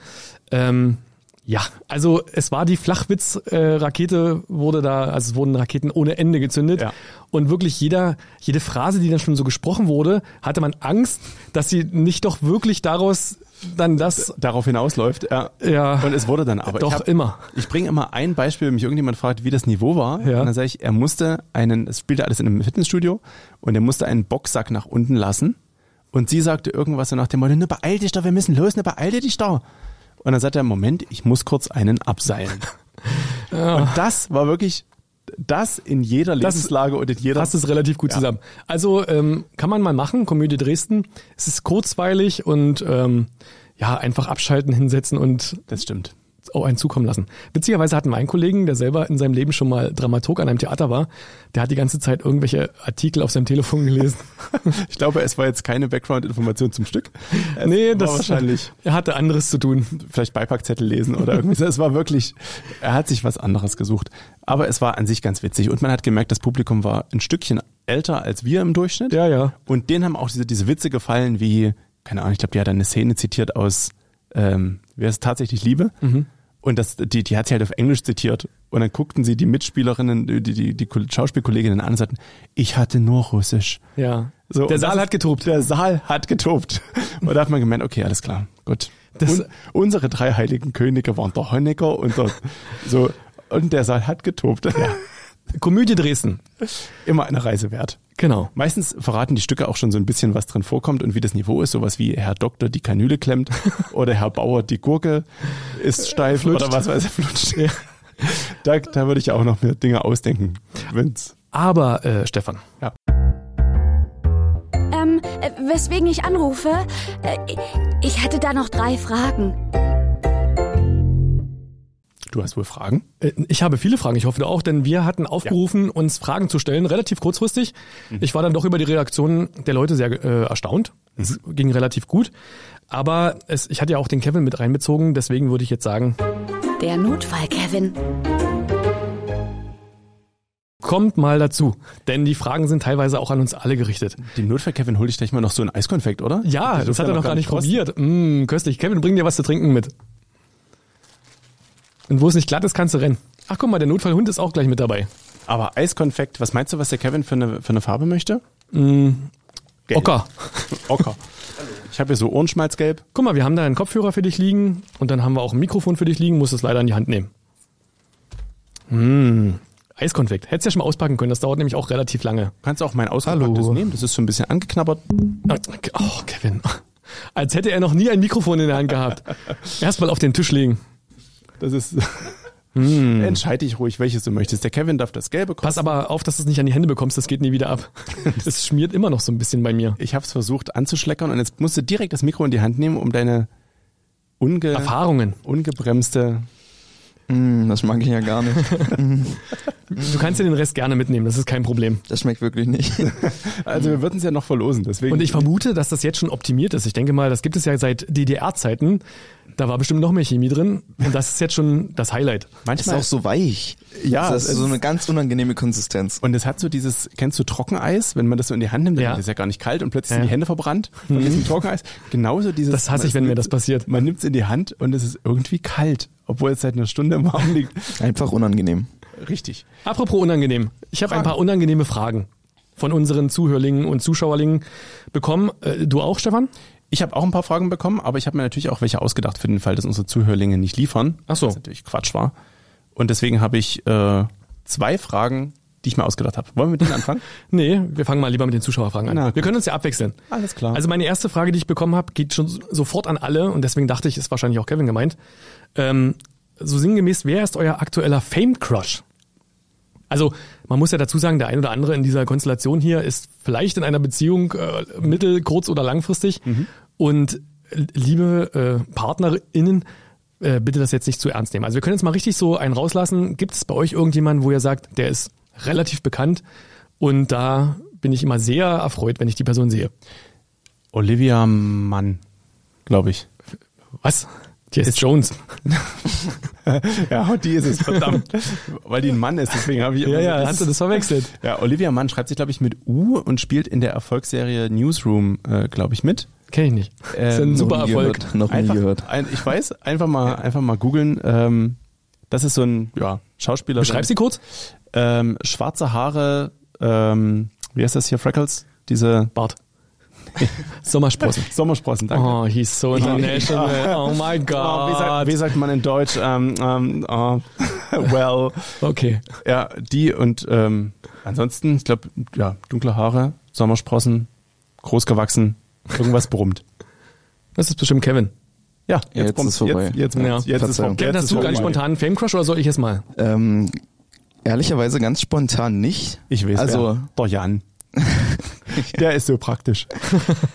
Ja, also es war die Flachwitz-Rakete, es wurden Raketen ohne Ende gezündet. Ja. Und wirklich jede Phrase, die dann schon so gesprochen wurde, hatte man Angst, dass sie nicht doch wirklich daraus dann darauf hinausläuft. Ja. Und es wurde dann aber. Doch immer. Ich bringe immer ein Beispiel, wenn mich irgendjemand fragt, wie das Niveau war. Ja. Und dann sage ich, es spielte alles in einem Fitnessstudio und er musste einen Boxsack nach unten lassen. Und sie sagte irgendwas so nach dem Motto, ne, beeil dich doch, wir müssen los, ne, beeil dich doch. Und dann sagt er, Moment, ich muss kurz einen abseilen. Ja. Und das war wirklich das in jeder Lebenslage und in jeder... Passt es relativ gut zusammen. Also kann man mal machen, Komödie Dresden. Es ist kurzweilig und einfach abschalten, hinsetzen und... Das stimmt. auf einen zukommen lassen. Witzigerweise hatten wir einen Kollegen, der selber in seinem Leben schon mal Dramaturg an einem Theater war, der hat die ganze Zeit irgendwelche Artikel auf seinem Telefon gelesen. Ich glaube, es war jetzt keine Background-Information zum Stück. Nee, das wahrscheinlich. Er hatte anderes zu tun. Vielleicht Beipackzettel lesen oder irgendwie. Es war wirklich, er hat sich was anderes gesucht. Aber es war an sich ganz witzig. Und man hat gemerkt, das Publikum war ein Stückchen älter als wir im Durchschnitt. Ja, ja. Und denen haben auch diese Witze gefallen wie, keine Ahnung, ich glaube, die hat eine Szene zitiert aus Wer ist tatsächlich Liebe? Mhm. Und die hat sie halt auf Englisch zitiert. Und dann guckten sie die Mitspielerinnen, die Schauspielkolleginnen an und sagten, ich hatte nur Russisch. Ja. So, der Saal hat getobt. Der Saal hat getobt. Und da hat man gemeint, okay, alles klar, gut. Unsere 3 heiligen Könige waren der Honecker und der Saal hat getobt. Ja. Komödie Dresden. Immer eine Reise wert. Genau. Meistens verraten die Stücke auch schon so ein bisschen, was drin vorkommt und wie das Niveau ist. Sowas wie Herr Doktor die Kanüle klemmt oder Herr Bauer die Gurke ist steif oder was weiß ich, flutscht. Ja. Da würde ich auch noch mehr Dinge ausdenken. Aber, Stefan. Ja. Weswegen ich anrufe, ich hatte da noch 3 Fragen. Du hast wohl Fragen? Ich habe viele Fragen, ich hoffe du auch, denn wir hatten aufgerufen, uns Fragen zu stellen, relativ kurzfristig. Ich war dann doch über die Reaktionen der Leute sehr erstaunt. Es ging relativ gut. Aber ich hatte ja auch den Kevin mit reinbezogen, deswegen würde ich jetzt sagen... Der Notfall-Kevin. Kommt mal dazu, denn die Fragen sind teilweise auch an uns alle gerichtet. Den Notfall-Kevin hol ich gleich mal noch so ein Eiskonfekt, oder? Ja, das hat er noch gar nicht probiert. Köstlich. Kevin, bring dir was zu trinken mit. Und wo es nicht glatt ist, kannst du rennen. Ach guck mal, der Notfallhund ist auch gleich mit dabei. Aber Eiskonfekt, was meinst du, was der Kevin für eine Farbe möchte? Ocker. Ocker. Ich habe hier so Ohrenschmalzgelb. Guck mal, wir haben da einen Kopfhörer für dich liegen und dann haben wir auch ein Mikrofon für dich liegen, musst es leider in die Hand nehmen. Eiskonfekt. Hättest ja schon mal auspacken können, das dauert nämlich auch relativ lange. Du kannst auch mein ausgepacktes nehmen, das ist so ein bisschen angeknabbert. Oh, Kevin. Als hätte er noch nie ein Mikrofon in der Hand gehabt. Erstmal auf den Tisch legen. Das ist... Entscheide dich ruhig, welches du möchtest. Der Kevin darf das Gelbe kosten. Pass aber auf, dass du es nicht an die Hände bekommst, das geht nie wieder ab. Das schmiert immer noch so ein bisschen bei mir. Ich habe es versucht anzuschleckern und jetzt musst du direkt das Mikro in die Hand nehmen, um deine Erfahrungen, ungebremste... Das mag ich ja gar nicht. Du kannst dir den Rest gerne mitnehmen, das ist kein Problem. Das schmeckt wirklich nicht. Also wir würden es ja noch verlosen, deswegen. Und ich vermute, dass das jetzt schon optimiert ist. Ich denke mal, das gibt es ja seit DDR-Zeiten. Da war bestimmt noch mehr Chemie drin und das ist jetzt schon das Highlight. Manchmal ist auch so weich. Ja, das ist so eine ganz unangenehme Konsistenz. Und es hat so kennst du Trockeneis, wenn man das so in die Hand nimmt, dann ist es ja gar nicht kalt und plötzlich sind die Hände verbrannt von diesem Trockeneis. Genauso dieses. Das hasse ich, wenn mir das passiert. Man nimmt es in die Hand und es ist irgendwie kalt, obwohl es seit einer Stunde im Warmen liegt. Einfach unangenehm. Richtig. Apropos unangenehm. Ich habe ein paar unangenehme Fragen von unseren Zuhörlingen und Zuschauerlingen bekommen. Du auch, Stefan? Ich habe auch ein paar Fragen bekommen, aber ich habe mir natürlich auch welche ausgedacht für den Fall, dass unsere Zuhörlinge nicht liefern. Ach so. Was natürlich Quatsch war. Und deswegen habe ich 2 Fragen, die ich mir ausgedacht habe. Wollen wir mit denen anfangen? Nee, wir fangen mal lieber mit den Zuschauerfragen an. Wir können uns ja abwechseln. Alles klar. Also meine erste Frage, die ich bekommen habe, geht schon sofort an alle und deswegen dachte ich, ist wahrscheinlich auch Kevin gemeint. So sinngemäß, wer ist euer aktueller Fame-Crush? Also man muss ja dazu sagen, der ein oder andere in dieser Konstellation hier ist vielleicht in einer Beziehung mittel-, kurz- oder langfristig. Und liebe PartnerInnen, bitte das jetzt nicht zu ernst nehmen. Also wir können jetzt mal richtig so einen rauslassen. Gibt es bei euch irgendjemanden, wo ihr sagt, der ist relativ bekannt und da bin ich immer sehr erfreut, wenn ich die Person sehe? Olivia Mann, glaube ich. Was? Die ist Jones. Ja, die ist es, verdammt. Weil die ein Mann ist, deswegen habe ich... Ja, hast du das verwechselt. Ja, Olivia Mann schreibt sich, glaube ich, mit U und spielt in der Erfolgsserie Newsroom, glaube ich, mit. Kenn ich nicht. Das ist ein super Erfolg. Noch nie gehört. Ich weiß, einfach mal googeln. Das ist so ein Schauspieler. Beschreib sie kurz. Schwarze Haare, wie heißt das hier, Freckles? Diese... Bart. Sommersprossen. Sommersprossen, danke. Oh, he's so international. Oh my God. Wie sagt man in Deutsch? Well. Okay. Ja, die und ansonsten, ich glaube, dunkle Haare, Sommersprossen, groß gewachsen, irgendwas brummt. Das ist bestimmt Kevin. Ja, jetzt ist es vorbei. Jetzt ist vorbei. Kevin, hast du ganz spontan einen Fame-Crush oder soll ich es mal? Ehrlicherweise ganz spontan nicht. Ich weiß, also der Jan. Der ist so praktisch.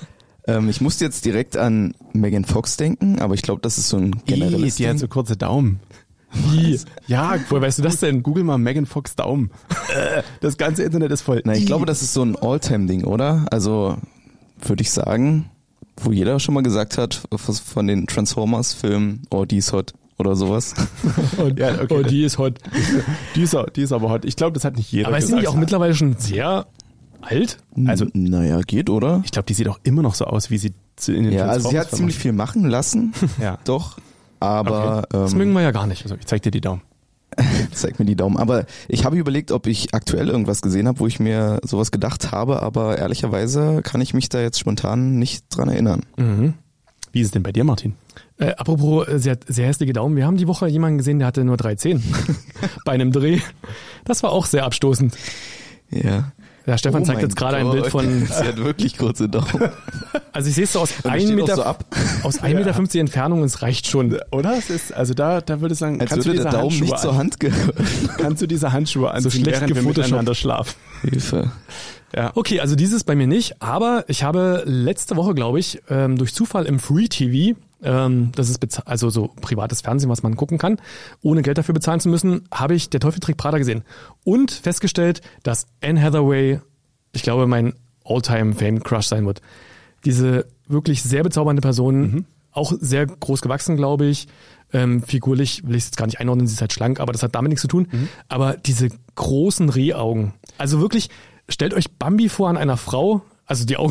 Ich musste jetzt direkt an Megan Fox denken, aber ich glaube, das ist so ein generelles Die hat so kurze Daumen. Wie? Ja, Woher weißt du das denn? Google mal Megan Fox Daumen. Das ganze Internet ist voll. Na, ich glaube, das ist so ein All-Time-Ding, oder? Also würde ich sagen, wo jeder schon mal gesagt hat, von den Transformers-Filmen, oh, die ist hot oder sowas. Ja, okay. Oh, die ist hot. Die ist aber hot. Ich glaube, das hat nicht jeder aber gesagt. ist die nicht auch mittlerweile schon sehr alt? Also, naja, geht, oder? ich glaube, die sieht auch immer noch so aus, wie sie in den Ja, also sie hat Transformers-Filmen ziemlich viel machen lassen, Ja. doch, aber Das mögen wir ja gar nicht. Also, ich zeig dir die Daumen. zeig mir die Daumen. Aber ich habe überlegt, ob ich aktuell irgendwas gesehen habe, wo ich mir sowas gedacht habe, aber ehrlicherweise kann ich mich da jetzt spontan nicht dran erinnern. Mhm. Wie ist es denn bei dir, Martin? Apropos, sie hat sehr hässliche Daumen. Wir haben die Woche jemanden gesehen, der hatte nur 3 Zehen bei einem Dreh. Das war auch sehr abstoßend. Ja. Ja, Stefan Oh zeigt mein jetzt gerade ein Gott, Bild von... Sie hat wirklich kurze Daumen. Also ich sehe es so aus Und das 1 steht auch Meter, so ab. aus 1,50 Meter Entfernung und es reicht schon. Oder? Es ist, also da würde ich sagen, Als kannst du würde diese der Daumen Handschuhe nicht zur Hand gehören. kannst du diese Handschuhe anziehen, schlecht während wir gefotoshoppt. miteinander schlafen. Hilfe. Ja. Okay, also dieses bei mir nicht, aber ich habe letzte Woche, glaube ich, durch Zufall im Free TV, das ist also so privates Fernsehen, was man gucken kann, ohne Geld dafür bezahlen zu müssen, habe ich Der Teufel trägt Prada gesehen und festgestellt, dass Anne Hathaway, ich glaube, mein All-Time-Fame-Crush sein wird. Diese wirklich sehr bezaubernde Person, auch sehr groß gewachsen, glaube ich. Figurlich will ich es jetzt gar nicht einordnen, sie ist halt schlank, aber das hat damit nichts zu tun. Aber diese großen Rehaugen, also wirklich, stellt euch Bambi vor an einer Frau, also die Augen.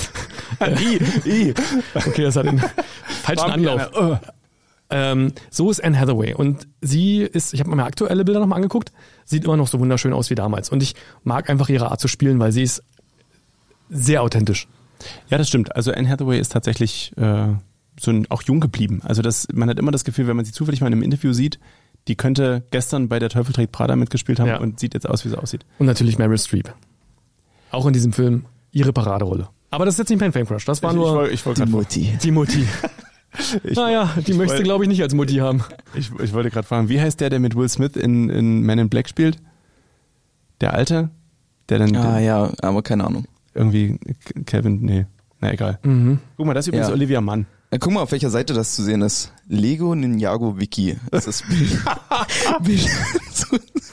Okay, das hat den falschen Anlauf. So ist Anne Hathaway und sie ist, ich habe mir mal aktuelle Bilder nochmal angeguckt, sieht immer noch so wunderschön aus wie damals und ich mag einfach ihre Art zu spielen, weil sie ist sehr authentisch. Ja, das stimmt. Also Anne Hathaway ist tatsächlich auch jung geblieben. Also man hat immer das Gefühl, wenn man sie zufällig mal in einem Interview sieht, die könnte gestern bei Der Teufel trägt Prada mitgespielt haben und sieht jetzt aus, wie sie aussieht. Und natürlich Meryl Streep. Auch in diesem Film ihre Paraderolle. Aber das ist jetzt nicht mein Fame-Crush, das war Die Mutti. die Mutti. Naja, die möchte, glaube ich, nicht als Mutti haben. Ich wollte gerade fragen, wie heißt der mit Will Smith in Men in Black spielt? Der Alte? Der dann Ja, aber keine Ahnung. irgendwie Kevin, nee, na egal. Guck mal, das ist übrigens Ja. Olivia Mann. Guck mal, auf welcher Seite das zu sehen ist. Lego Ninjago Wiki. Das ist Bild zu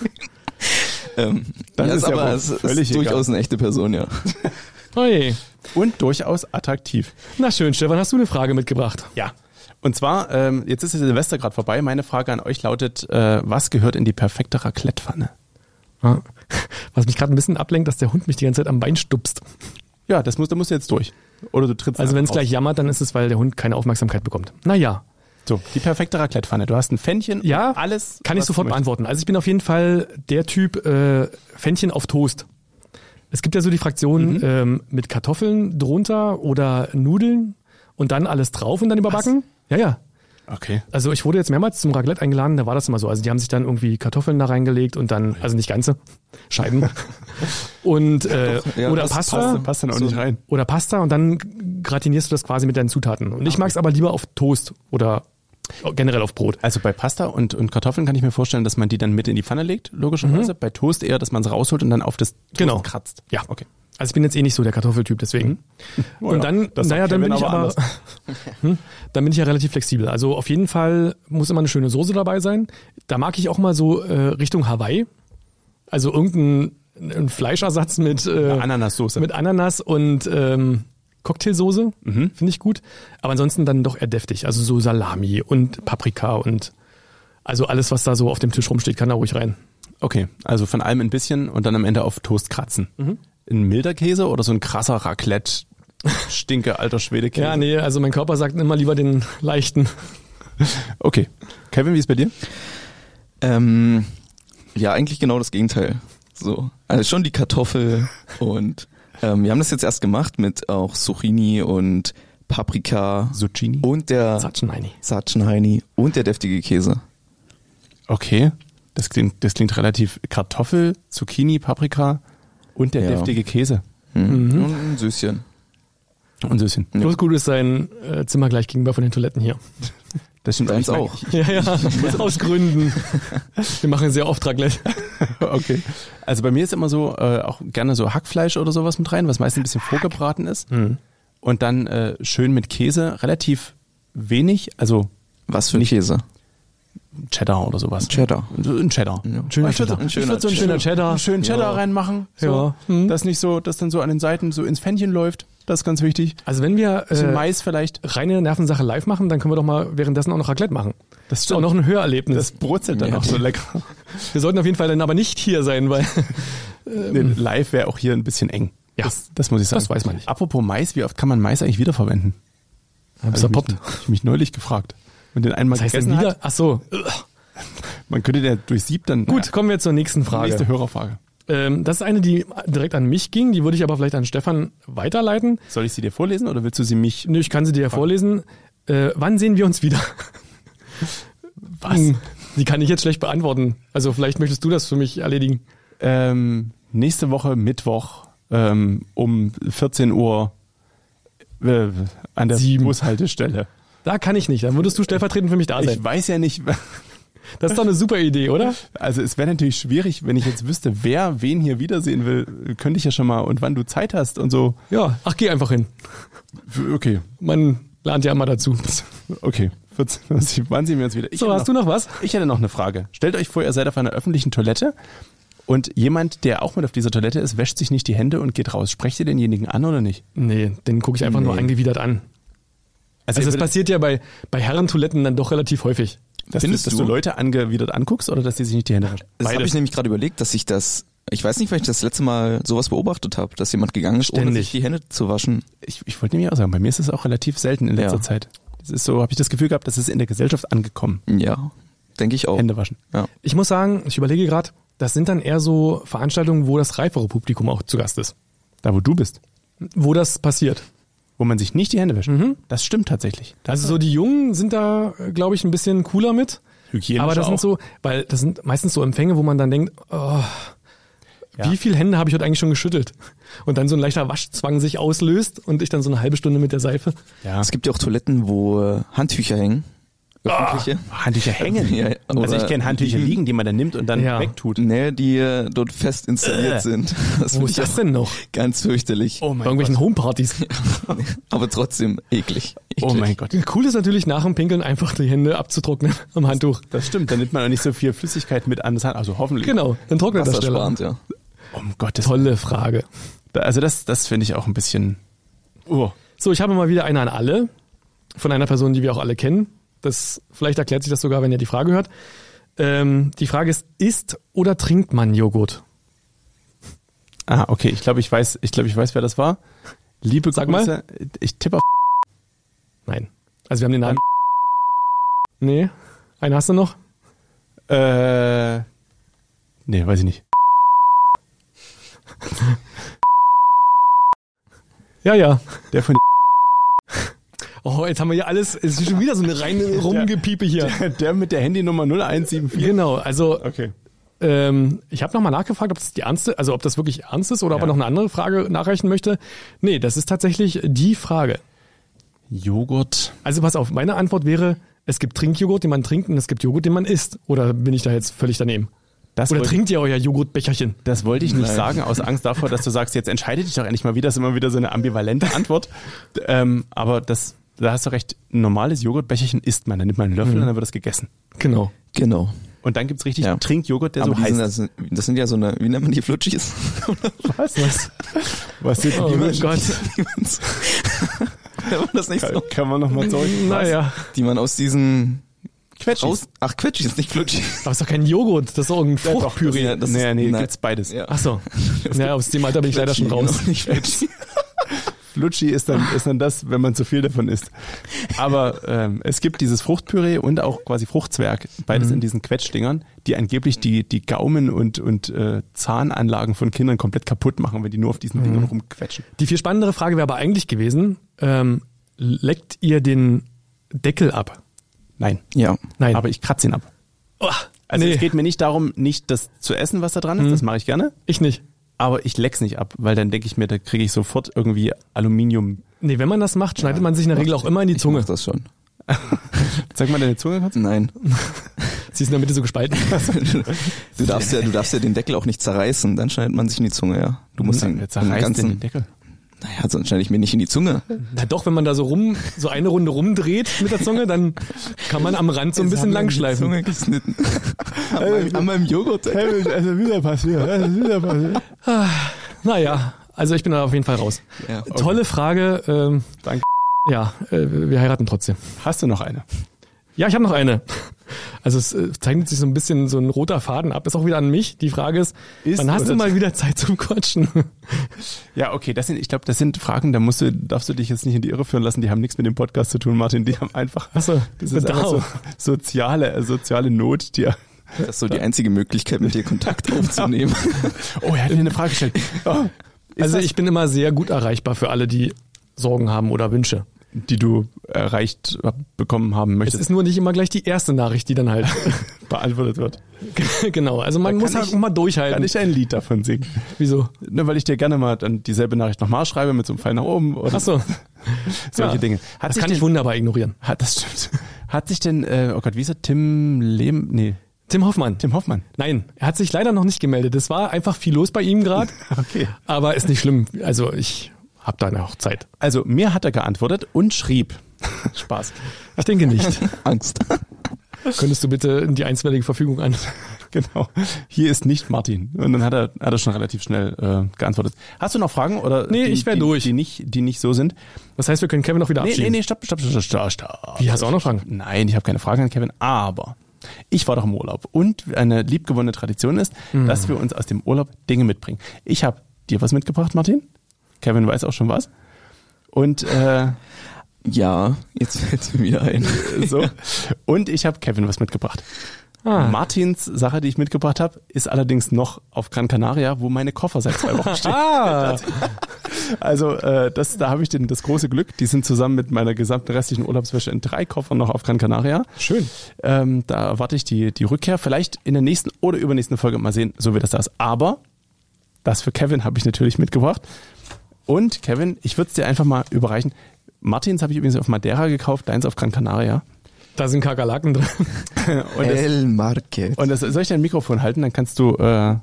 sehen. Das ja, ist ja aber wohl es völlig ist durchaus eine echte Person, ja. Oje. Und durchaus attraktiv. Na schön, Stefan, hast du eine Frage mitgebracht? Ja. Und zwar, jetzt ist Silvester gerade vorbei. Meine Frage an euch lautet, was gehört in die perfekte Raclette-Pfanne? Ja. Was mich gerade ein bisschen ablenkt, dass der Hund mich die ganze Zeit am Bein stupst. Ja, da musst du jetzt durch. Oder du trittst Also wenn es einfach gleich jammert, dann ist es, weil der Hund keine Aufmerksamkeit bekommt. Naja, auf. So, die perfekte Raclette-Pfanne. Du hast ein Pfännchen ja, und alles. kann ich was sofort du möchtest. beantworten. Also ich bin auf jeden Fall der Typ Pfännchen auf Toast. Es gibt ja so die Fraktion mit Kartoffeln drunter oder Nudeln und dann alles drauf und dann überbacken. Ja, ja. Okay. Also ich wurde jetzt mehrmals zum Raclette eingeladen, da war das immer so. Also die haben sich dann irgendwie Kartoffeln da reingelegt und dann, also nicht ganze, Scheiben. Und Ja, oder das Pasta. Passt dann auch nicht rein. Oder Pasta und dann gratinierst du das quasi mit deinen Zutaten. Und ich mag es aber lieber auf Toast oder generell auf Brot. Also bei Pasta und Kartoffeln kann ich mir vorstellen, dass man die dann mit in die Pfanne legt, logischerweise. Bei Toast eher, dass man es rausholt und dann auf das Toast Genau. kratzt. Ja. Okay. Also ich bin jetzt eh nicht so der Kartoffeltyp, deswegen. Und dann, das naja, sagt dann bin Kevin ich aber aber, dann bin ich ja relativ flexibel. Also auf jeden Fall muss immer eine schöne Soße dabei sein. Da mag ich auch mal so Richtung Hawaii. Also irgendein Fleischersatz mit Ananassoße. mit Ananas und Cocktailsoße, finde ich gut. Aber ansonsten dann doch eher deftig. Also so Salami und Paprika und also alles, was da so auf dem Tisch rumsteht, kann da ruhig rein. Okay, also von allem ein bisschen und dann am Ende auf Toast kratzen. Ein milder Käse oder so ein krasser Raclette, stinke alter Schwedekäse? Ja, nee, also mein Körper sagt immer lieber den leichten. Okay. Kevin, wie ist bei dir? Ja, eigentlich genau das Gegenteil. So, also schon die Kartoffel und wir haben das jetzt erst gemacht mit auch Zucchini und Paprika Zucchini? und der Satschenheini und der deftige Käse. Okay. Das klingt relativ Kartoffel, Zucchini, Paprika und der Ja. deftige Käse. Und ein Süßchen. Und Süßchen. Bloß gut ist sein Zimmer gleich gegenüber von den Toiletten hier. Das stimmt. Deins Ich mein, auch. Ja, aus Gründen. Wir machen sehr oft Raclette. Okay. Also bei mir ist immer so, auch gerne so Hackfleisch oder sowas mit rein, was meistens ein bisschen vorgebraten ist. und dann schön mit Käse, relativ wenig, also Was für ein Käse? Cheddar oder sowas. Cheddar. Ein Cheddar. Ja. Schöner Ich würde Cheddar. so einen schöner Cheddar. einen schönen Cheddar reinmachen, so, Ja. dass nicht so, dass dann so an den Seiten so ins Pfännchen läuft. Das ist ganz wichtig. Also wenn wir Bisschen Mais vielleicht. reine Nervensache live machen, dann können wir doch mal währenddessen auch noch Raclette machen. Das ist auch noch ein Hörerlebnis. Das brutzelt dann Ja. auch so lecker. Wir sollten auf jeden Fall dann aber nicht hier sein, weil Nee, live wäre auch hier ein bisschen eng. Ja. Das muss ich sagen. Das weiß man nicht. Apropos Mais, wie oft kann man Mais eigentlich wiederverwenden? bist Hab du ich mich- hab ich mich neulich gefragt. Wenn den einmal was heißt denn gegessen wieder? hat, Ach so. man könnte den durch Sieb dann... Gut, kommen wir zur nächsten Frage. Nächste Hörerfrage. Das ist eine, die direkt an mich ging. Die würde ich aber vielleicht an Stefan weiterleiten. Soll ich sie dir vorlesen oder willst du sie mich... Nö, ich kann sie dir ja vorlesen. Wann sehen wir uns wieder? Was? Die kann ich jetzt schlecht beantworten. Also vielleicht möchtest du das für mich erledigen. Nächste Woche Mittwoch um 14 Uhr an der 7. Bushaltestelle. Da kann ich nicht. Dann würdest du stellvertretend für mich da sein. Ich weiß ja nicht... Das ist doch eine super Idee, oder? Also es wäre natürlich schwierig, wenn ich jetzt wüsste, wer wen hier wiedersehen will, könnte ich ja schon mal und wann du Zeit hast und so. Ja. Ach, geh einfach hin. Okay, Man lernt ja immer dazu. okay. Wann sehen wir uns wieder? So, hast du noch was? Ich hätte noch eine Frage. Stellt euch vor, ihr seid auf einer öffentlichen Toilette und jemand, der auch mit auf dieser Toilette ist, wäscht sich nicht die Hände und geht raus. Sprecht ihr denjenigen an oder nicht? Nee, den gucke ich einfach nur angewidert an. Also ihr das würdet- passiert ja bei Herrentoiletten dann doch relativ häufig. dass Findest dass du? du Leute angewidert anguckst oder dass die sich nicht die Hände waschen? Das habe Beides. ich nämlich gerade überlegt, dass ich weiß nicht, weil ich das letzte Mal sowas beobachtet habe, dass jemand gegangen ist, ohne Ständig. sich die Hände zu waschen. Ich wollte nämlich auch sagen, bei mir ist es auch relativ selten in letzter Ja. Zeit. Das ist so, habe ich das Gefühl gehabt, das ist in der Gesellschaft angekommen. Ja, denke ich auch. Hände waschen. Ja. Ich muss sagen, ich überlege gerade, das sind dann eher so Veranstaltungen, wo das reifere Publikum auch zu Gast ist. Da, wo du bist. Wo das passiert. Wo man sich nicht die Hände wäscht. Das stimmt tatsächlich. Also so die Jungen sind da, glaube ich, ein bisschen cooler mit. Hygienischer Aber das sind auch. so, weil das sind meistens so Empfänge, wo man dann denkt, oh, Ja. wie viele Hände habe ich heute eigentlich schon geschüttelt? Und dann so ein leichter Waschzwang sich auslöst und ich dann so eine halbe Stunde mit der Seife. Ja. Es gibt ja auch Toiletten, wo Handtücher hängen. Öffentliche. Handtücher hängen. Ja, also oder ich kenne Handtücher liegen, die man dann nimmt und dann Ja. wegtut. Nee, die dort fest installiert sind. Das Wo finde ist ich das auch denn noch? ganz fürchterlich. Oh Bei mein irgendwelchen Gott. Homepartys. Aber trotzdem eklig. Oh mein Gott. Cool ist natürlich nach dem Pinkeln einfach die Hände abzutrocknen am Handtuch. Das stimmt, dann nimmt man auch nicht so viel Flüssigkeit mit an das Hand. Also hoffentlich. Genau, dann trocknet das schneller. Wassersparend, ja. Um Gottes Tolle Frage. Also das finde ich auch ein bisschen... Oh. So, ich habe mal wieder eine an alle. Von einer Person, die wir auch alle kennen. Vielleicht erklärt sich das sogar, wenn ihr die Frage hört. Die Frage ist, isst oder trinkt man Joghurt? Ah, okay. Ich glaube, ich weiß, wer das war. Liebe Sag Grüße. Ich tippe auf... Nein. Also wir haben den Namen. Nee. Einen hast du noch? Nee, weiß ich nicht. Ja. Der von... Oh, jetzt haben wir hier alles, es ist schon wieder so eine reine Rumgepiepe hier. Der mit der Handynummer 0174. Genau, also Okay. ich habe nochmal nachgefragt, ob das die ernste, also ob das wirklich ernst ist oder ob er noch eine andere Frage nachreichen möchte. Nee, das ist tatsächlich die Frage. Joghurt. Also pass auf, meine Antwort wäre, es gibt Trinkjoghurt, den man trinkt und es gibt Joghurt, den man isst. Oder bin ich da jetzt völlig daneben? Das Oder wollte- trinkt ihr euer Joghurtbecherchen? Das wollte ich nicht sagen, aus Angst davor, dass du sagst, jetzt entscheide dich doch endlich mal wieder. Das ist immer wieder so eine ambivalente Antwort. Aber da hast du recht, ein normales Joghurtbecherchen isst man. Dann nimmt man einen Löffel und dann wird es gegessen. Genau. Genau. Und dann gibt's richtig Ja. Trinkjoghurt, der Aber so die heißt. das sind ja so eine, wie nennt man die Flutschis? Was sind Oh mein Gott. Nennt man das nicht so? Kann man nochmal zurück? Naja, Die man aus diesen Quetschis. Ach, Quetschis, nicht Flutschis. aber ist doch kein Joghurt, das ist doch irgendein Fruchtpüree. Ja, das ist- Nee, nein. gibt's beides. Ja. Ach so. Ja, aus dem Alter bin ich leider schon Flutschis, raus. genau, nicht Flutschis. Flutschi ist dann das, wenn man zu viel davon isst. Aber es gibt dieses Fruchtpüree und auch quasi Fruchtzwerg, beides in diesen Quetschdingern, die angeblich die Gaumen und Zahnanlagen von Kindern komplett kaputt machen, wenn die nur auf diesen Dingern rumquetschen. Die viel spannendere Frage wäre aber eigentlich gewesen, leckt ihr den Deckel ab? Nein. Ja. Nein. Aber ich kratze ihn ab. Oh, Also nee, es geht mir nicht darum, nicht das zu essen, was da dran ist, das mache ich gerne. ich nicht. Aber ich leck's nicht ab, weil dann denke ich mir, da kriege ich sofort irgendwie Aluminium. Nee, wenn man das macht, schneidet man sich in der Regel auch immer in die Ich Zunge. mach das schon. Zeig mal deine Zunge kurz. Nein. Sie ist in der Mitte so gespalten. Du darfst ja den Deckel auch nicht zerreißen, dann schneidet man sich in die Zunge, ja. Du musst den Zerreißt ganzen, den Deckel. Naja, sonst schneide ich mir nicht in die Zunge. Na doch, wenn man da so eine Runde rumdreht mit der Zunge, dann kann man am Rand so ein bisschen langschleifen. Zunge geschnitten. an meinem Joghurt. Also wieder passiert. Naja, also ich bin da auf jeden Fall raus. Ja, okay. Tolle Frage. Danke. Ja, wir heiraten trotzdem. Hast du noch eine? Ja, ich habe noch eine. Also es zeichnet sich so ein bisschen so ein roter Faden ab. Ist auch wieder an mich. Die Frage ist wann hast du mal wieder Zeit zum Quatschen? Ja, okay, ich glaube, das sind Fragen, darfst du dich jetzt nicht in die Irre führen lassen, die haben nichts mit dem Podcast zu tun, Martin, die haben einfach, das ist einfach so soziale Not, die Das ist so die einzige Möglichkeit, mit dir Kontakt aufzunehmen. Oh, er hat mir eine Frage gestellt. Oh, also ich bin immer sehr gut erreichbar für alle, die Sorgen haben oder Wünsche. Die du erreicht bekommen haben möchtest. Es ist nur nicht immer gleich die erste Nachricht, die dann halt beantwortet wird. Genau, also man muss halt mal durchhalten. Kann ich ein Lied davon singen? Wieso? Nur weil ich dir gerne mal dann dieselbe Nachricht nochmal schreibe mit so einem Pfeil nach oben. Oder Ach so. Solche Dinge. Das kann ich wunderbar ignorieren. Das stimmt. Hat sich denn, oh Gott, wie ist er? Tim Hoffmann. Nein, er hat sich leider noch nicht gemeldet. Es war einfach viel los bei ihm gerade. Okay. Aber ist nicht schlimm. Also ich habe da noch Zeit. Also mir hat er geantwortet und schrieb. Spaß. Ich denke nicht. Angst. Könntest du bitte die einstweilige Verfügung an? Genau. Hier ist nicht Martin. Und dann hat er schon relativ schnell geantwortet. Hast du noch Fragen oder? Nee, ich wäre durch. Die nicht so sind. Das heißt, wir können Kevin noch wieder abschieben. Nee, stopp. Wie, hast du auch noch Fragen? Nein, ich habe keine Fragen an Kevin, aber ich war doch im Urlaub und eine liebgewonnene Tradition ist, dass wir uns aus dem Urlaub Dinge mitbringen. Ich habe dir was mitgebracht, Martin. Kevin weiß auch schon was. Und ja, jetzt fällt mir wieder ein. So. Und ich habe Kevin was mitgebracht. Martins Sache, die ich mitgebracht habe, ist allerdings noch auf Gran Canaria, wo meine Koffer seit 2 Wochen stehen. Also da habe ich das große Glück. Die sind zusammen mit meiner gesamten restlichen Urlaubswäsche in 3 Koffern noch auf Gran Canaria. Schön. Da erwarte ich die Rückkehr. Vielleicht in der nächsten oder übernächsten Folge mal sehen, so wie das da ist. Aber das für Kevin habe ich natürlich mitgebracht. Und Kevin, ich würde es dir einfach mal überreichen. Martins habe ich übrigens auf Madeira gekauft, deins auf Gran Canaria. Da sind Kakerlaken drin. El Market. Und soll ich dein Mikrofon halten? Dann kannst du... Ach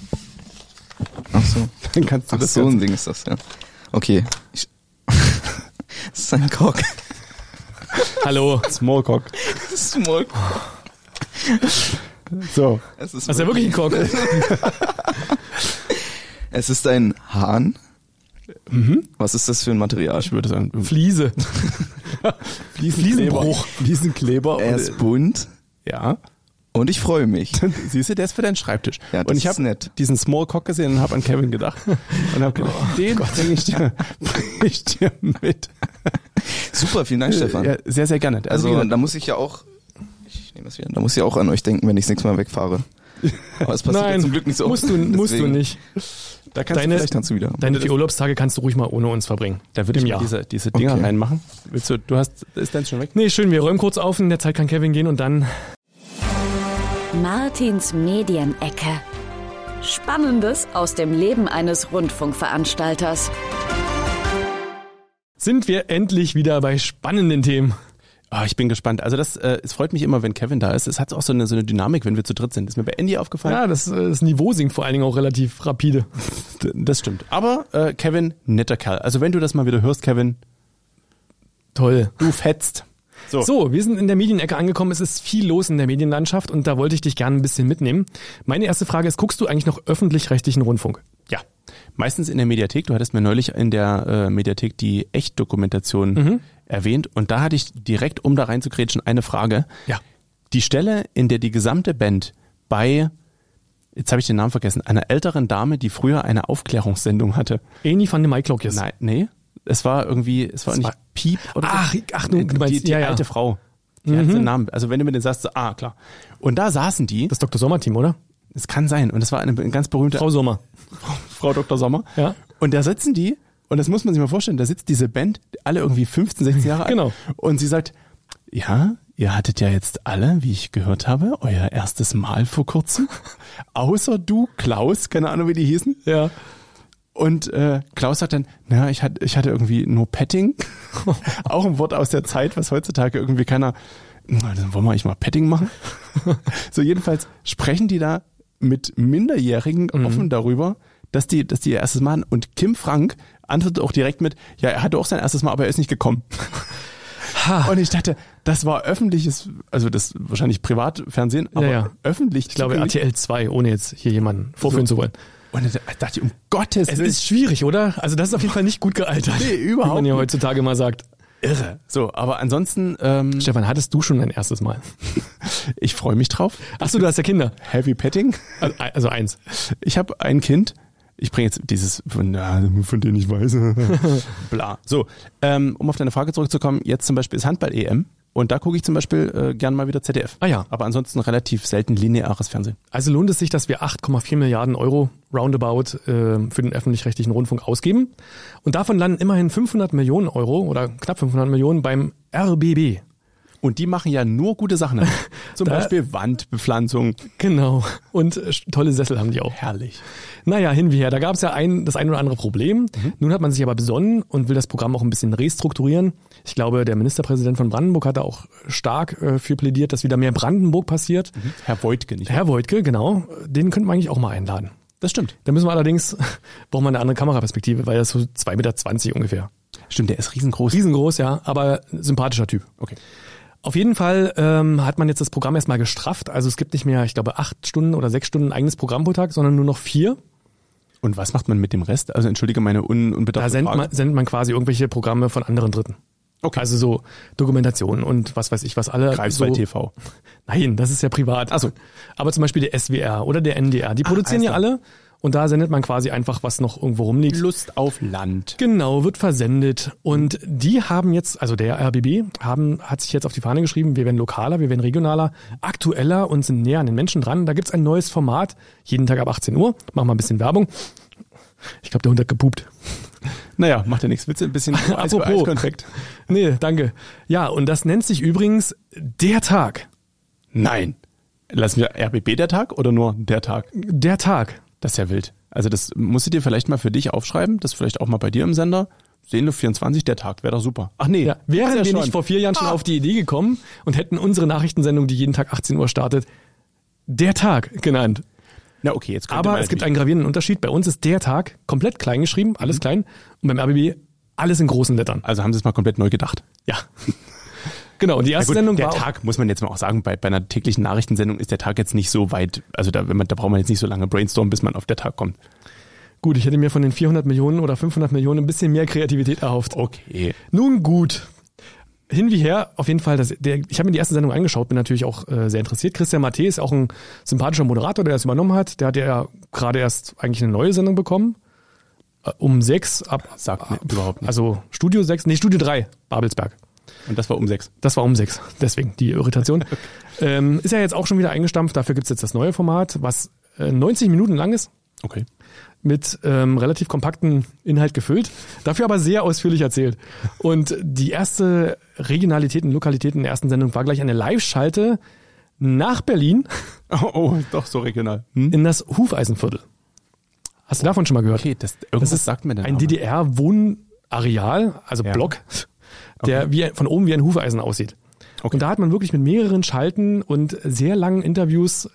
so. Dann kannst du Ach das so, ein Ganze- Ding ist das, ja. Okay. Das ist ein Cock. Hallo. Smallcock. Small. So. Es ist Das ist ja wirklich ein Cock. Es ist ein Hahn. Was ist das für ein Material? Ich würde sagen... Fliese. Fliesenbruch. Fliesenkleber. Er ist bunt Ja. und ich freue mich. Siehst du, der ist für deinen Schreibtisch. Ja, das und ich ist habe nett. diesen Smallcock gesehen und habe an Kevin gedacht. Und habe gedacht, den bringe ich dir mit. Super, vielen Dank, Stefan. Ja, sehr, sehr gerne. Also wie gesagt, da muss ich ja auch, da muss ich auch an euch denken, wenn ich das nächste Mal wegfahre. Aber es passiert ja Nein, zum Glück nicht so musst oft. du Deswegen. nicht. da kannst deine- du Vielleicht kannst du wieder. Deine 4 Urlaubstage kannst du ruhig mal ohne uns verbringen. da würde ich im mal Jahr. diese Dinger Okay. reinmachen. Willst du ist deins schon weg? Nee, schön, wir räumen kurz auf, in der Zeit kann Kevin gehen und dann... Martins Medienecke. Spannendes aus dem Leben eines Rundfunkveranstalters. Sind wir endlich wieder bei spannenden Themen. Ah, ich bin gespannt. Also es freut mich immer, wenn Kevin da ist. Es hat auch so eine Dynamik, wenn wir zu dritt sind. Ist mir bei Andy aufgefallen. Ja, das Niveau sinkt vor allen Dingen auch relativ rapide. Das stimmt. Aber Kevin, netter Kerl. Also wenn du das mal wieder hörst, Kevin, Toll. du fetzt. So, wir sind in der Medienecke angekommen. Es ist viel los in der Medienlandschaft und da wollte ich dich gerne ein bisschen mitnehmen. Meine erste Frage ist, guckst du eigentlich noch öffentlich-rechtlichen Rundfunk? Ja, meistens in der Mediathek. Du hattest mir neulich in der Mediathek die Echtdokumentation erwähnt und da hatte ich direkt, um da reinzugrätschen, eine Frage. Ja. Die Stelle, in der die gesamte Band bei, jetzt habe ich den Namen vergessen, einer älteren Dame, die früher eine Aufklärungssendung hatte. Eni van de Maiklokjes. Nein, nee, es war nicht war- Piep oder Ach, du meinst, die ja, ja. alte Frau. Die hat den Namen, also wenn du mir den sagst, so, klar. Und da saßen die, Das Dr. Sommer-Team, oder? es kann sein, und das war eine ganz berühmte Frau Sommer. Frau Dr. Sommer. Ja. Und da sitzen die, und das muss man sich mal vorstellen, da sitzt diese Band, alle irgendwie 15, 16 Jahre alt. Genau. Und sie sagt, ja, ihr hattet ja jetzt alle, wie ich gehört habe, euer erstes Mal vor kurzem. Außer du, Klaus, keine Ahnung, wie die hießen. Ja. Und Klaus sagt dann, na, ich hatte irgendwie nur Petting. Auch ein Wort aus der Zeit, was heutzutage irgendwie keiner, na, dann wollen wir eigentlich mal Petting machen. So jedenfalls sprechen die da mit Minderjährigen offen darüber, dass die ihr erstes Mal, und Kim Frank antwortet auch direkt mit, ja, er hatte auch sein erstes Mal, aber er ist nicht gekommen. Und ich dachte, das war öffentliches, also das wahrscheinlich Privatfernsehen, aber öffentlich. Ich glaube RTL 2, ohne jetzt hier jemanden vorführen zu wollen. Und da dachte ich, um Gottes Willen. Es ist schwierig, oder? Also das ist auf jeden Fall nicht gut gealtert. Nee, überhaupt wie man ja nicht. heutzutage mal sagt. Irre. So, aber ansonsten, Stefan, hattest du schon dein erstes Mal? ich freue mich drauf. Achso, du hast ja Kinder. Heavy Petting. Also eins. Ich habe ein Kind. Ich bringe jetzt dieses, von denen ich weiß. Bla. So, um auf deine Frage zurückzukommen, jetzt zum Beispiel ist Handball-EM. Und da gucke ich zum Beispiel gern mal wieder ZDF. Ah ja. Aber ansonsten relativ selten lineares Fernsehen. Also lohnt es sich, dass wir 8,4 Milliarden Euro roundabout für den öffentlich-rechtlichen Rundfunk ausgeben. Und davon landen immerhin 500 Millionen Euro oder knapp 500 Millionen beim RBB. Und die machen ja nur gute Sachen. Zum Beispiel Wandbepflanzung. Genau. Und tolle Sessel haben die auch. Herrlich. Naja, hin wie her. Da gab es ja das ein oder andere Problem. Nun hat man sich aber besonnen und will das Programm auch ein bisschen restrukturieren. Ich glaube, der Ministerpräsident von Brandenburg hat da auch stark für plädiert, dass wieder mehr Brandenburg passiert. Herr Woidke, nicht wahr? Herr Woidke, genau. Den könnten wir eigentlich auch mal einladen. Das stimmt. Da müssen wir allerdings, brauchen wir eine andere Kameraperspektive, weil er ist so 2,20 Meter ungefähr. Stimmt, der ist riesengroß. Riesengroß, ja, aber sympathischer Typ. Okay. Auf jeden Fall hat man jetzt das Programm erstmal gestrafft. Also es gibt nicht mehr, ich glaube, 8 Stunden oder 6 Stunden eigenes Programm pro Tag, sondern nur noch 4. Und was macht man mit dem Rest? Also entschuldige meine unbedarfte Da Frage. sendet man quasi irgendwelche Programme von anderen Dritten. Okay. Also so Dokumentationen und was weiß ich, was alle. Greifswald so, TV. Nein, das ist ja privat. Ach so. Aber zum Beispiel der SWR oder der NDR, die produzieren ja alle. Und da sendet man quasi einfach, was noch irgendwo rumliegt. Lust auf Land. Genau, wird versendet. Und die haben jetzt, also der RBB, hat sich jetzt auf die Fahne geschrieben, wir werden lokaler, wir werden regionaler, aktueller und sind näher an den Menschen dran. Da gibt's ein neues Format, jeden Tag ab 18 Uhr. Machen wir ein bisschen Werbung. Ich glaube, der Hund hat gepupt. Naja, macht ja nichts. Willst du ein bisschen Eiskonfekt? Nee, danke. Ja, und das nennt sich übrigens der Tag. Nein. Lassen wir RBB der Tag oder nur der Tag? Der Tag. Das ist ja wild. Also das musst du dir vielleicht mal für dich aufschreiben, das vielleicht auch mal bei dir im Sender. Seenluft 24, der Tag, wäre doch super. Ach nee. Ja, wären ja wir schon. nicht vor 4 Jahren schon auf die Idee gekommen und hätten unsere Nachrichtensendung, die jeden Tag 18 Uhr startet, der Tag genannt. Na okay, jetzt Aber es gibt einen gravierenden Unterschied. Bei uns ist der Tag komplett klein geschrieben, alles klein. Und beim RBB alles in großen Lettern. Also haben sie es mal komplett neu gedacht. Ja. Genau, und die erste Sendung der war Tag, muss man jetzt mal auch sagen, bei einer täglichen Nachrichtensendung ist der Tag jetzt nicht so weit, also da braucht man jetzt nicht so lange brainstormen, bis man auf der Tag kommt. gut, ich hätte mir von den 400 Millionen oder 500 Millionen ein bisschen mehr Kreativität erhofft. Okay. Nun gut. Hin wie her, auf jeden Fall, ich habe mir die erste Sendung angeschaut, bin natürlich auch sehr interessiert. Christian Matthä ist auch ein sympathischer Moderator, der das übernommen hat. Der hat ja gerade erst eigentlich eine neue Sendung bekommen. Um 6 Sagt mir überhaupt nicht. Also Studio 3, Babelsberg. Und das war um 6. Das war um 6, deswegen die Irritation. Ist ja jetzt auch schon wieder eingestampft, dafür gibt's jetzt das neue Format, was 90 Minuten lang ist. Okay. Mit relativ kompakten Inhalt gefüllt, dafür aber sehr ausführlich erzählt. Und die erste Regionalität und Lokalität in der ersten Sendung war gleich eine Live-Schalte nach Berlin. Oh, doch so regional. In das Hufeisenviertel. Hast du davon schon mal gehört? Okay, irgendwas ist sagt mir denn ein DDR-Wohnareal, also Ja. Block, der von oben wie ein Hufeisen aussieht. Okay. Und da hat man wirklich mit mehreren Schalten und sehr langen Interviews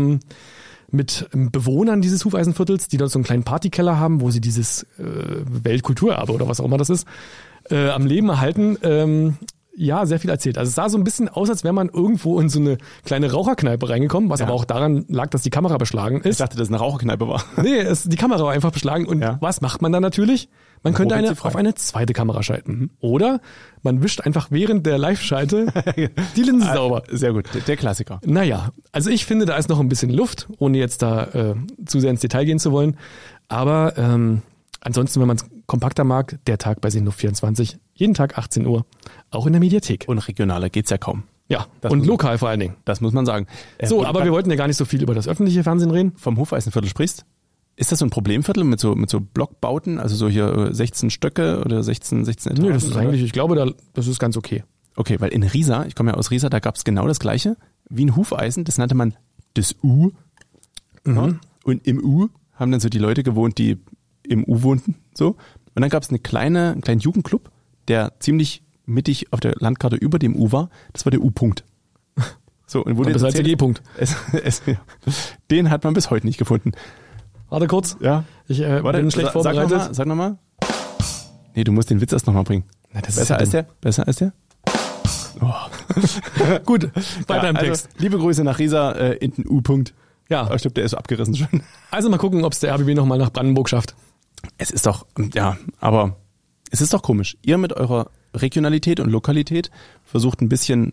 mit Bewohnern dieses Hufeisenviertels, die dort so einen kleinen Partykeller haben, wo sie dieses Weltkulturerbe oder was auch immer das ist, am Leben erhalten, sehr viel erzählt. Also es sah so ein bisschen aus, als wäre man irgendwo in so eine kleine Raucherkneipe reingekommen, was aber auch daran lag, dass die Kamera beschlagen ist. Ich dachte, dass es eine Raucherkneipe war. Nee, die Kamera war einfach beschlagen. Und was macht man dann natürlich? Man könnte wird sie frei? auf eine zweite Kamera schalten. Oder man wischt einfach während der Live-Schalte die Linse sauber. Sehr gut, der Klassiker. Naja, also ich finde, da ist noch ein bisschen Luft, ohne jetzt da zu sehr ins Detail gehen zu wollen. Aber ansonsten, wenn man es kompakter mag, der Tag bei Seenluft 24, jeden Tag 18 Uhr, auch in der Mediathek. Und regionaler geht's ja kaum. Ja, Das und muss- lokal vor allen Dingen. Das muss man sagen. So, Wo du aber wir grad wollten ja gar nicht so viel über das öffentliche Fernsehen reden. vom Hufeisenviertel sprichst. Ist das so ein Problemviertel mit so Blockbauten, also so hier 16 Stöcke oder 16 Etagen? Nö, das ist oder? eigentlich, ich glaube, das ist ganz okay. Okay, weil in Riesa, ich komme ja aus Riesa, da gab's genau das Gleiche, wie ein Hufeisen, das nannte man das U. Ja? Und im U haben dann so die Leute gewohnt, die im U wohnten, so. Und dann gab's einen kleinen Jugendclub, der ziemlich mittig auf der Landkarte über dem U war. Das war der U-Punkt. So, und Und das als erzählt- G-Punkt. ja. Den hat man bis heute nicht gefunden. Warte kurz. Ja. Ich bin schlecht vorbereitet. Sag nochmal. Nee, du musst den Witz erst nochmal bringen. Na, das Besser als der? Besser als der? Oh. Gut, weiter im also, Text. Liebe Grüße nach Riesa in den U-Punkt. Ja. Ich glaube, der ist so abgerissen schon. Also mal gucken, ob es der RBB nochmal nach Brandenburg schafft. Es ist doch, ja, aber es ist doch komisch. Ihr mit eurer Regionalität und Lokalität versucht ein bisschen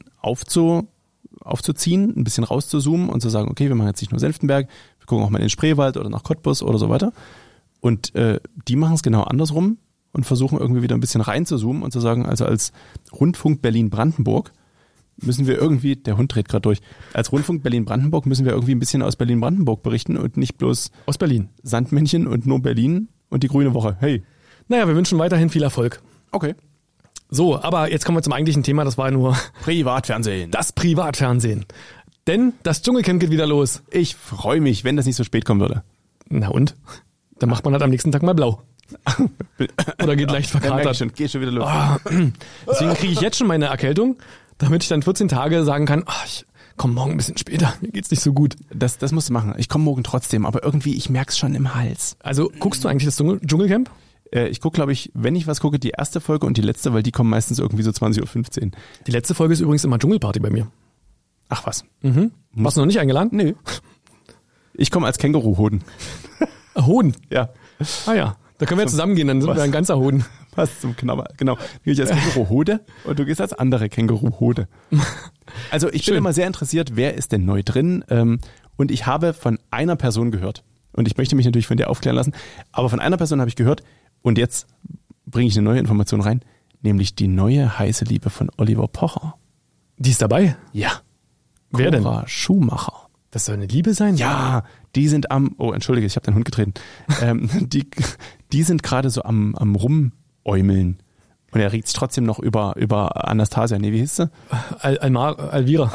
aufzuziehen, ein bisschen rauszuzoomen und zu sagen, okay, wir machen jetzt nicht nur Senftenberg, wir gucken auch mal in den Spreewald oder nach Cottbus oder so weiter. Und die machen es genau andersrum und versuchen irgendwie wieder ein bisschen reinzuzoomen und zu sagen, also als Rundfunk Berlin-Brandenburg müssen wir irgendwie, der Hund dreht gerade durch, als Rundfunk Berlin-Brandenburg müssen wir irgendwie ein bisschen aus Berlin-Brandenburg berichten und nicht bloß aus Berlin. Sandmännchen und nur Berlin und die Grüne Woche. Hey. Naja, wir wünschen weiterhin viel Erfolg. Okay. So, aber jetzt kommen wir zum eigentlichen Thema, das war nur Privatfernsehen. das Privatfernsehen. Denn das Dschungelcamp geht wieder los. Ich freue mich, wenn das nicht so spät kommen würde. Na und? Dann macht man halt am nächsten Tag mal blau. Oder geht leicht verkatert. Geht schon wieder los. Deswegen kriege ich jetzt schon meine Erkältung, damit ich dann 14 Tage sagen kann, ich komme morgen ein bisschen später, mir geht's nicht so gut. Das musst du machen. Ich komme morgen trotzdem, aber irgendwie, ich merk's schon im Hals. Also guckst du eigentlich das Dschungelcamp? Ich gucke, glaube ich, wenn ich was gucke, die erste Folge und die letzte, weil die kommen meistens irgendwie so 20.15 Uhr. Die letzte Folge ist übrigens immer Dschungelparty bei mir. Ach was. Warst du noch nicht eingeladen? Nö. Ich komme als Känguru-Hoden. Hoden? Ja. Ah ja, da können wir zusammen gehen, dann sind wir ein ganzer Hoden. Was zum Knabber. Genau. Ich als Känguru-Hode und du gehst als andere Känguru-Hode. Also ich bin immer sehr interessiert, wer ist denn neu drin? Und ich habe von einer Person gehört. Und ich möchte mich natürlich von dir aufklären lassen. Aber von einer Person habe ich gehört. Und jetzt bringe ich eine neue Information rein. Nämlich die neue heiße Liebe von Oliver Pocher. Die ist dabei? Ja. Wer denn? Cora Schumacher. Das soll eine Liebe sein? Ja, die sind entschuldige, ich habe deinen Hund getreten. Die sind gerade so am Rumäumeln. Und er regt sich trotzdem noch über Anastasia. Nee, wie hieß sie? Alvira.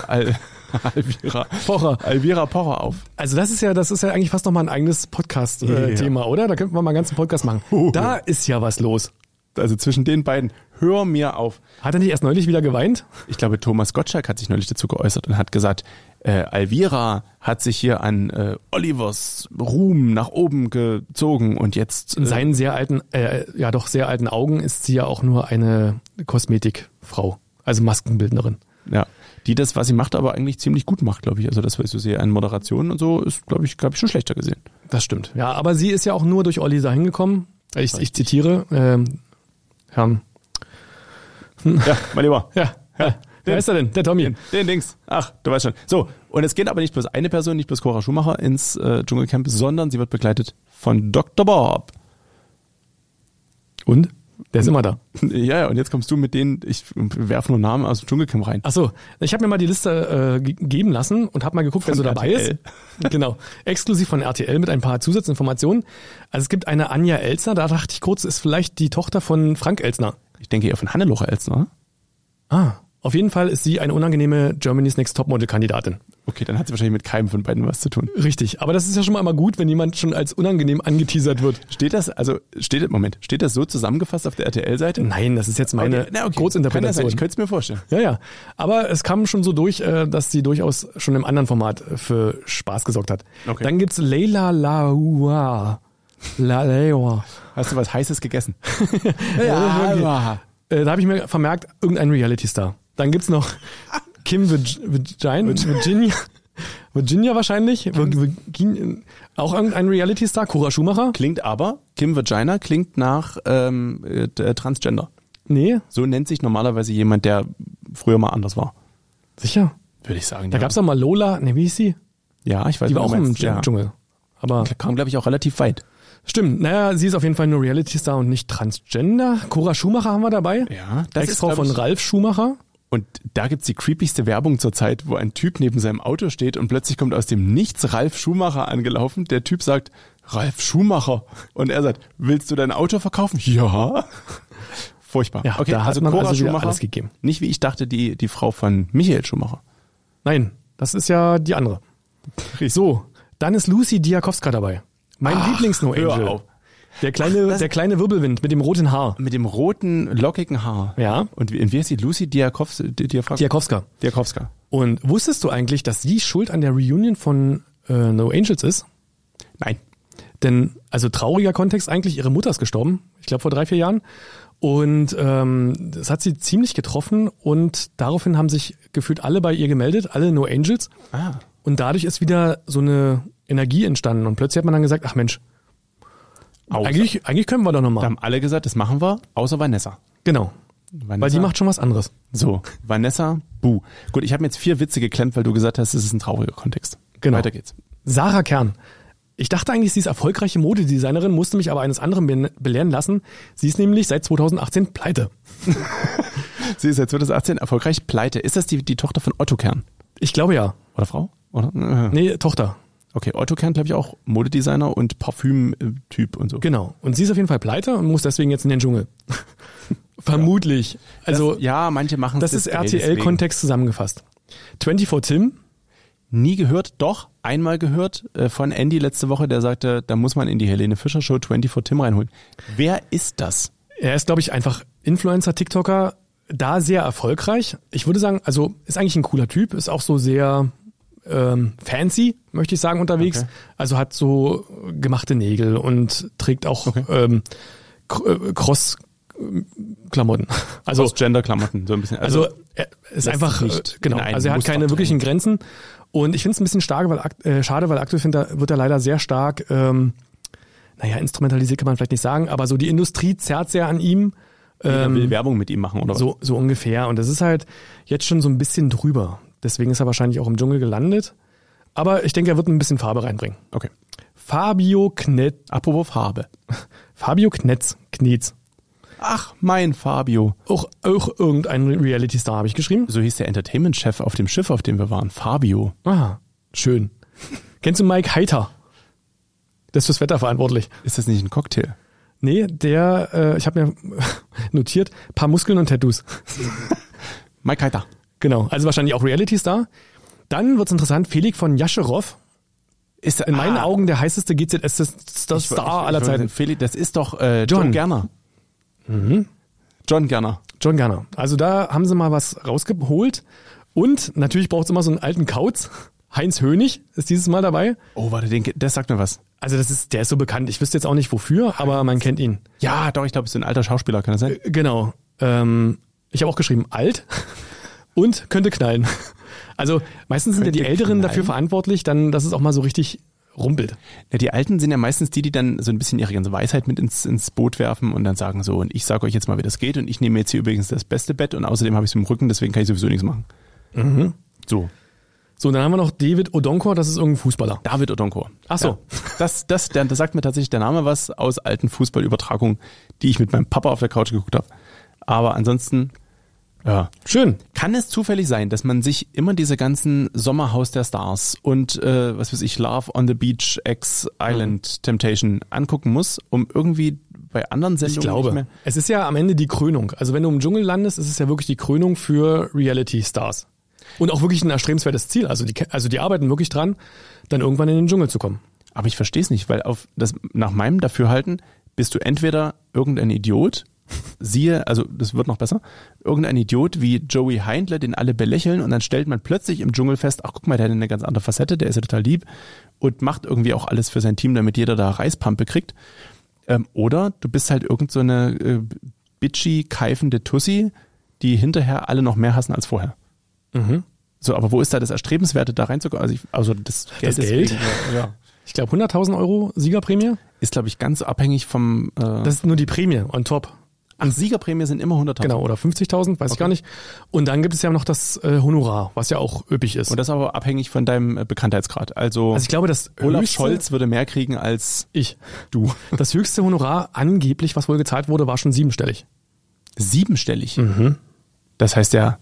Alvira Pocher auf. Also das ist ja eigentlich fast nochmal ein eigenes Podcast-Thema, oder? Da könnten wir mal einen ganzen Podcast machen. Da ist ja was los. Also zwischen den beiden, hör mir auf. Hat er nicht erst neulich wieder geweint? Ich glaube, Thomas Gottschalk hat sich neulich dazu geäußert und hat gesagt, Alvira hat sich hier an Olivers Ruhm nach oben gezogen und jetzt... In seinen sehr alten Augen ist sie ja auch nur eine Kosmetikfrau, also Maskenbildnerin. Ja, die das, was sie macht, aber eigentlich ziemlich gut macht, glaube ich. Also das, was ich so sehe an Moderationen und so, ist, glaube ich, schon schlechter gesehen. Das stimmt. Ja, aber sie ist ja auch nur durch Olli da hingekommen. Ich zitiere Herrn... Ja, mein Lieber. Ja. Wer ist er denn? Der Tommy. Den Dings. Ach, du weißt schon. So, und es geht aber nicht bloß eine Person, nicht bloß Cora Schumacher ins Dschungelcamp, sondern sie wird begleitet von Dr. Bob. Und? Der ist immer da. Ja, und jetzt kommst du mit denen, ich werfe nur Namen aus dem Dschungelcamp rein. Ach so, ich habe mir mal die Liste geben lassen und habe mal geguckt, wer so dabei ist. Genau, exklusiv von RTL mit ein paar Zusatzinformationen. Also es gibt eine Anja Elzner, da dachte ich kurz, ist vielleicht die Tochter von Frank Elzner. Ich denke eher von Hannelore Elzner. Auf jeden Fall ist sie eine unangenehme Germany's Next Topmodel-Kandidatin. Okay, dann hat sie wahrscheinlich mit keinem von beiden was zu tun. Richtig, aber das ist ja schon mal immer gut, wenn jemand schon als unangenehm angeteasert wird. Steht das so zusammengefasst auf der RTL-Seite? Nein, das ist jetzt meine Kurzinterpretation. Ich könnte es mir vorstellen. Ja, aber es kam schon so durch, dass sie durchaus schon im anderen Format für Spaß gesorgt hat. Okay. Dann gibt's Leila Laua. Hast du was Heißes gegessen? Da habe ich mir vermerkt, irgendein Reality-Star. Dann gibt's noch Kim Virginia wahrscheinlich. Auch irgendein Reality-Star, Cora Schumacher. Kim Virginia klingt nach Transgender. Nee. So nennt sich normalerweise jemand, der früher mal anders war. Sicher? Würde ich sagen, Da gab's doch mal Lola, wie hieß sie? Ja, ich weiß nicht. Die war auch im Dschungel. Aber kam, glaube ich, auch relativ weit. Stimmt, naja, sie ist auf jeden Fall nur Reality-Star und nicht Transgender. Cora Schumacher haben wir dabei. Ja, das Ex-Frau von Ralf Schumacher. Und da gibt's die creepigste Werbung zur Zeit, wo ein Typ neben seinem Auto steht und plötzlich kommt aus dem Nichts Ralf Schumacher angelaufen. Der Typ sagt, Ralf Schumacher. Und er sagt, willst du dein Auto verkaufen? Ja. Furchtbar. Ja, okay, da hat man Cora also Schumacher alles gegeben. Nicht wie ich dachte, die Frau von Michael Schumacher. Nein, das ist ja die andere. So, dann ist Lucy Diakowska dabei. Mein Lieblings-No Angel. Der kleine Wirbelwind mit dem roten Haar. Mit dem roten, lockigen Haar. Ja. Und wie heißt die? Lucy Diakowska. Diakowska. Und wusstest du eigentlich, dass sie schuld an der Reunion von No Angels ist? Nein. Denn, also trauriger Kontext eigentlich, ihre Mutter ist gestorben, ich glaube vor 3-4 Jahren. Und das hat sie ziemlich getroffen und daraufhin haben sich gefühlt alle bei ihr gemeldet, alle No Angels. Und dadurch ist wieder so eine Energie entstanden und plötzlich hat man dann gesagt, ach Mensch, eigentlich können wir doch noch mal. Da haben alle gesagt, das machen wir, außer Vanessa. Genau, Vanessa, weil die macht schon was anderes. So, Vanessa, buh. Gut, ich habe mir jetzt 4 Witze geklemmt, weil du gesagt hast, es ist ein trauriger Kontext. Genau. Weiter geht's. Sarah Kern. Ich dachte eigentlich, sie ist erfolgreiche Modedesignerin, musste mich aber eines anderen belehren lassen. Sie ist nämlich seit 2018 pleite. Sie ist seit 2018 erfolgreich pleite. Ist das die Tochter von Otto Kern? Ich glaube ja. Oder Frau? Oder? Nee, Tochter. Okay, Otto Kern, glaube ich, auch Modedesigner und Parfüm-Typ und so. Genau. Und sie ist auf jeden Fall pleite und muss deswegen jetzt in den Dschungel. Vermutlich. Also, ja, manche machen das ist RTL-Kontext zusammengefasst. 24 Tim. Nie gehört, doch einmal gehört von Andy letzte Woche, der sagte, da muss man in die Helene Fischer Show 24 Tim reinholen. Wer ist das? Er ist, glaube ich, einfach Influencer, TikToker, da sehr erfolgreich. Ich würde sagen, also ist eigentlich ein cooler Typ, ist auch so sehr fancy, möchte ich sagen, unterwegs. Okay. Also hat so gemachte Nägel und trägt auch Cross-Klamotten. Also Cross-Gender-Klamotten, so ein bisschen. Also er ist einfach, genau, also er hat keine wirklichen Grenzen. Und ich finde es ein bisschen schade, weil aktuell wird er leider sehr stark, instrumentalisiert kann man vielleicht nicht sagen, aber so die Industrie zerrt sehr an ihm. Jeder will Werbung mit ihm machen, oder was? So ungefähr. Und das ist halt jetzt schon so ein bisschen drüber. Deswegen ist er wahrscheinlich auch im Dschungel gelandet. Aber ich denke, er wird ein bisschen Farbe reinbringen. Okay. Fabio Knetz. Apropos Farbe. Fabio Knetz. Ach, mein Fabio. Auch irgendein Reality-Star habe ich geschrieben. So hieß der Entertainment-Chef auf dem Schiff, auf dem wir waren. Fabio. Aha, schön. Kennst du Mike Heiter? Der ist fürs Wetter verantwortlich. Ist das nicht ein Cocktail? Nee, ich habe mir notiert, paar Muskeln und Tattoos. Mike Heiter. Genau, also wahrscheinlich auch Reality-Star. Dann wird's interessant, Felix von Jascherow. Ist in meinen Augen der heißeste GZS-Star aller Zeiten. Felix, das ist doch John Gerner. Mhm. John Gerner. Also da haben sie mal was rausgeholt. Und natürlich braucht's immer so einen alten Kauz. Heinz Hönig ist dieses Mal dabei. Oh, warte, das sagt mir was. Also der ist so bekannt. Ich wüsste jetzt auch nicht wofür, aber man kennt ihn. Ja, doch, ich glaube, es ist ein alter Schauspieler, kann das sein? Genau. Ich habe auch geschrieben, alt und könnte knallen. Also meistens sind ja die Älteren dafür verantwortlich, dann, dass es auch mal so richtig rumpelt. Ja, die Alten sind ja meistens die dann so ein bisschen ihre ganze Weisheit mit ins Boot werfen und dann sagen so, und ich sage euch jetzt mal, wie das geht und ich nehme jetzt hier übrigens das beste Bett und außerdem habe ich es im Rücken, deswegen kann ich sowieso nichts machen. Mhm. So, dann haben wir noch David Odonkor, das ist irgendein Fußballer. David Odonkor. Ach so. Ja. Das sagt mir tatsächlich der Name was aus alten Fußballübertragungen, die ich mit meinem Papa auf der Couch geguckt habe. Aber ansonsten, ja. Schön. Kann es zufällig sein, dass man sich immer diese ganzen Sommerhaus der Stars und Love on the Beach, X Island Temptation angucken muss, um irgendwie bei anderen Sendungen Ich glaube, nicht mehr... es ist ja am Ende die Krönung. Also wenn du im Dschungel landest, ist es ja wirklich die Krönung für Reality-Stars. Und auch wirklich ein erstrebenswertes Ziel. Also die arbeiten wirklich dran, dann irgendwann in den Dschungel zu kommen. Aber ich verstehe es nicht, weil nach meinem Dafürhalten bist du entweder irgendein Idiot, das wird noch besser, irgendein Idiot wie Joey Heindler, den alle belächeln und dann stellt man plötzlich im Dschungel fest, ach guck mal, der hat eine ganz andere Facette, der ist ja total lieb und macht irgendwie auch alles für sein Team, damit jeder da Reispampe kriegt. Oder du bist halt irgend so eine bitchy, keifende Tussi, die hinterher alle noch mehr hassen als vorher. Mhm. So, aber wo ist da das Erstrebenswerte, da reinzukommen? Also das Geld ist ja. Ich glaube 100.000 Euro Siegerprämie. Ist, glaube ich, ganz abhängig vom... Das ist nur die Prämie on top. Ach, Siegerprämie sind immer 100.000? Genau, oder 50.000, weiß ich gar nicht. Und dann gibt es ja noch das Honorar, was ja auch üppig ist. Und das ist aber abhängig von deinem Bekanntheitsgrad. Also ich glaube, das Olaf Scholz würde mehr kriegen als du. Das höchste Honorar angeblich, was wohl gezahlt wurde, war schon 7-stellig. 7-stellig? Mhm. Das heißt ja...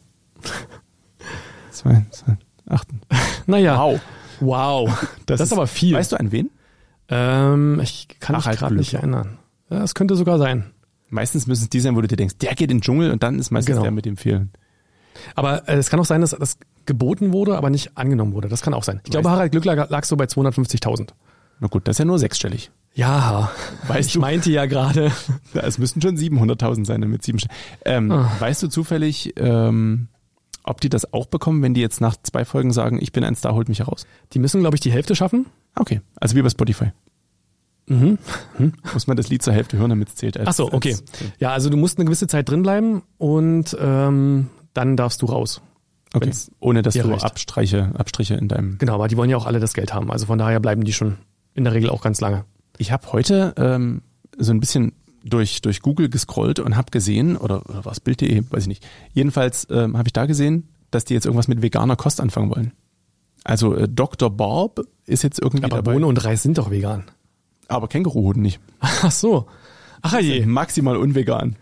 2, 8. Naja. Wow. Das ist aber viel. Weißt du an wen? Ich kann mich gerade nicht erinnern. Ja, das könnte sogar sein. Meistens müssen es die sein, wo du dir denkst, der geht in den Dschungel und dann ist meistens der mit dem vielen. Aber es kann auch sein, dass das geboten wurde, aber nicht angenommen wurde. Das kann auch sein. Ich glaube, Harald Glückler lag so bei 250.000. Na gut, das ist ja nur 6-stellig. Ja, ich meinte ja gerade. Es müssten schon 700.000 sein, damit 7 Weißt du zufällig, ob die das auch bekommen, wenn die jetzt nach 2 Folgen sagen, ich bin ein Star, holt mich heraus? Die müssen, glaube ich, die Hälfte schaffen. Okay, also wie bei Spotify. Muss man das Lied zur Hälfte hören, damit es zählt. Ach so, okay. Ja, also du musst eine gewisse Zeit drin bleiben und dann darfst du raus. Okay. Ohne dass du reicht. Abstriche in deinem... Genau, aber die wollen ja auch alle das Geld haben. Also von daher bleiben die schon in der Regel auch ganz lange. Ich habe heute so ein bisschen durch Google gescrollt und habe gesehen, oder war es Bild.de, weiß ich nicht. Jedenfalls habe ich da gesehen, dass die jetzt irgendwas mit veganer Kost anfangen wollen. Also Dr. Barb ist jetzt irgendwie Aber dabei. Bohne und Reis sind doch vegan. Aber Känguruhoden nicht. Ach so. Ach je. Maximal unvegan.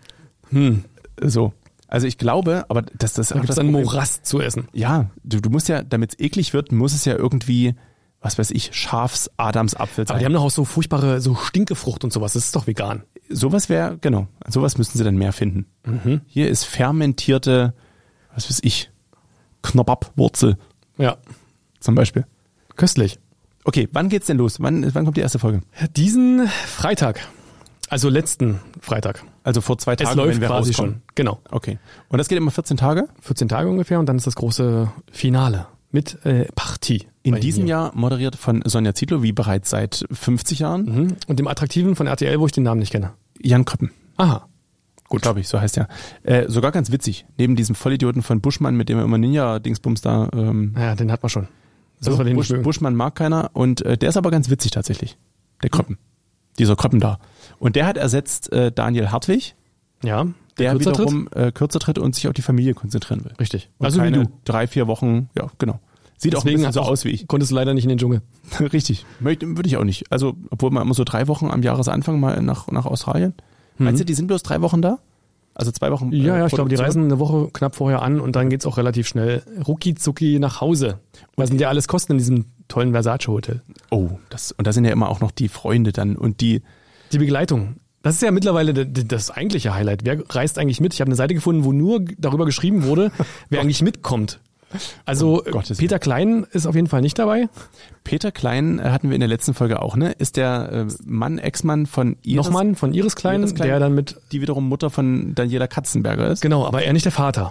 So. Also ich glaube, aber das Da gibt es dann Morast zu essen. Ja, du musst ja, damit es eklig wird, muss es ja irgendwie, was weiß ich, Schafs-Adamsapfel sein. Aber die haben doch auch so furchtbare, so Stinkefrucht und sowas. Das ist doch vegan. Sowas wäre, genau, sowas müssten sie dann mehr finden. Hier ist fermentierte, was weiß ich, Knoppabwurzel Ja. zum Beispiel. Köstlich. Okay, wann geht's denn los? Wann kommt die erste Folge? Diesen Freitag, also letzten Freitag. Also vor 2 Tagen, Es läuft wenn wir quasi rauskommen. schon. Genau. Okay. Und das geht immer 14 Tage? 14 Tage ungefähr und dann ist das große Finale mit Partie. In bei diesem mir. Jahr moderiert von Sonja Zietlow, wie bereits seit 50 Jahren, Und dem Attraktiven von RTL, wo ich den Namen nicht kenne. Jan Köppen. Aha. Gut, glaube ich, so heißt er. Sogar ganz witzig. Neben diesem Vollidioten von Buschmann, mit dem er immer Ninja-Dingsbums da... Ja, den hat man schon. Das so, war den nicht mögen. Buschmann mag keiner und der ist aber ganz witzig tatsächlich. Der Kröppen. Dieser Kröppen da. Und der hat ersetzt Daniel Hartwig, Ja, der kürzer tritt. wiederum kürzer tritt und sich auf die Familie konzentrieren will. Richtig. Und Also wie keine du. 3-4 Wochen, ja, genau. Sieht auch ein bisschen so aus wie ich. Konntest du leider nicht in den Dschungel. Richtig. Würde ich auch nicht. Also, obwohl man immer so 3 Wochen am Jahresanfang mal nach Australien. Meinst du, die sind bloß 3 Wochen da? Also 2 Wochen? Ja, ich glaube, die zurück? reisen eine Woche knapp vorher an und dann geht's auch relativ schnell rucki zucki nach Hause. Was sind ja alles Kosten in diesem tollen Versace-Hotel? Oh, und da sind ja immer auch noch die Freunde dann und die... Die Begleitung. Das ist ja mittlerweile das eigentliche Highlight. Wer reist eigentlich mit? Ich habe eine Seite gefunden, wo nur darüber geschrieben wurde, wer eigentlich mitkommt. Also Gottes Peter Klein ist auf jeden Fall nicht dabei. Peter Klein hatten wir in der letzten Folge auch, ne? Ist der Ex-Mann von Iris, Nochmal von Iris Klein, der dann mit... die wiederum Mutter von Daniela Katzenberger ist. Genau, aber er nicht der Vater.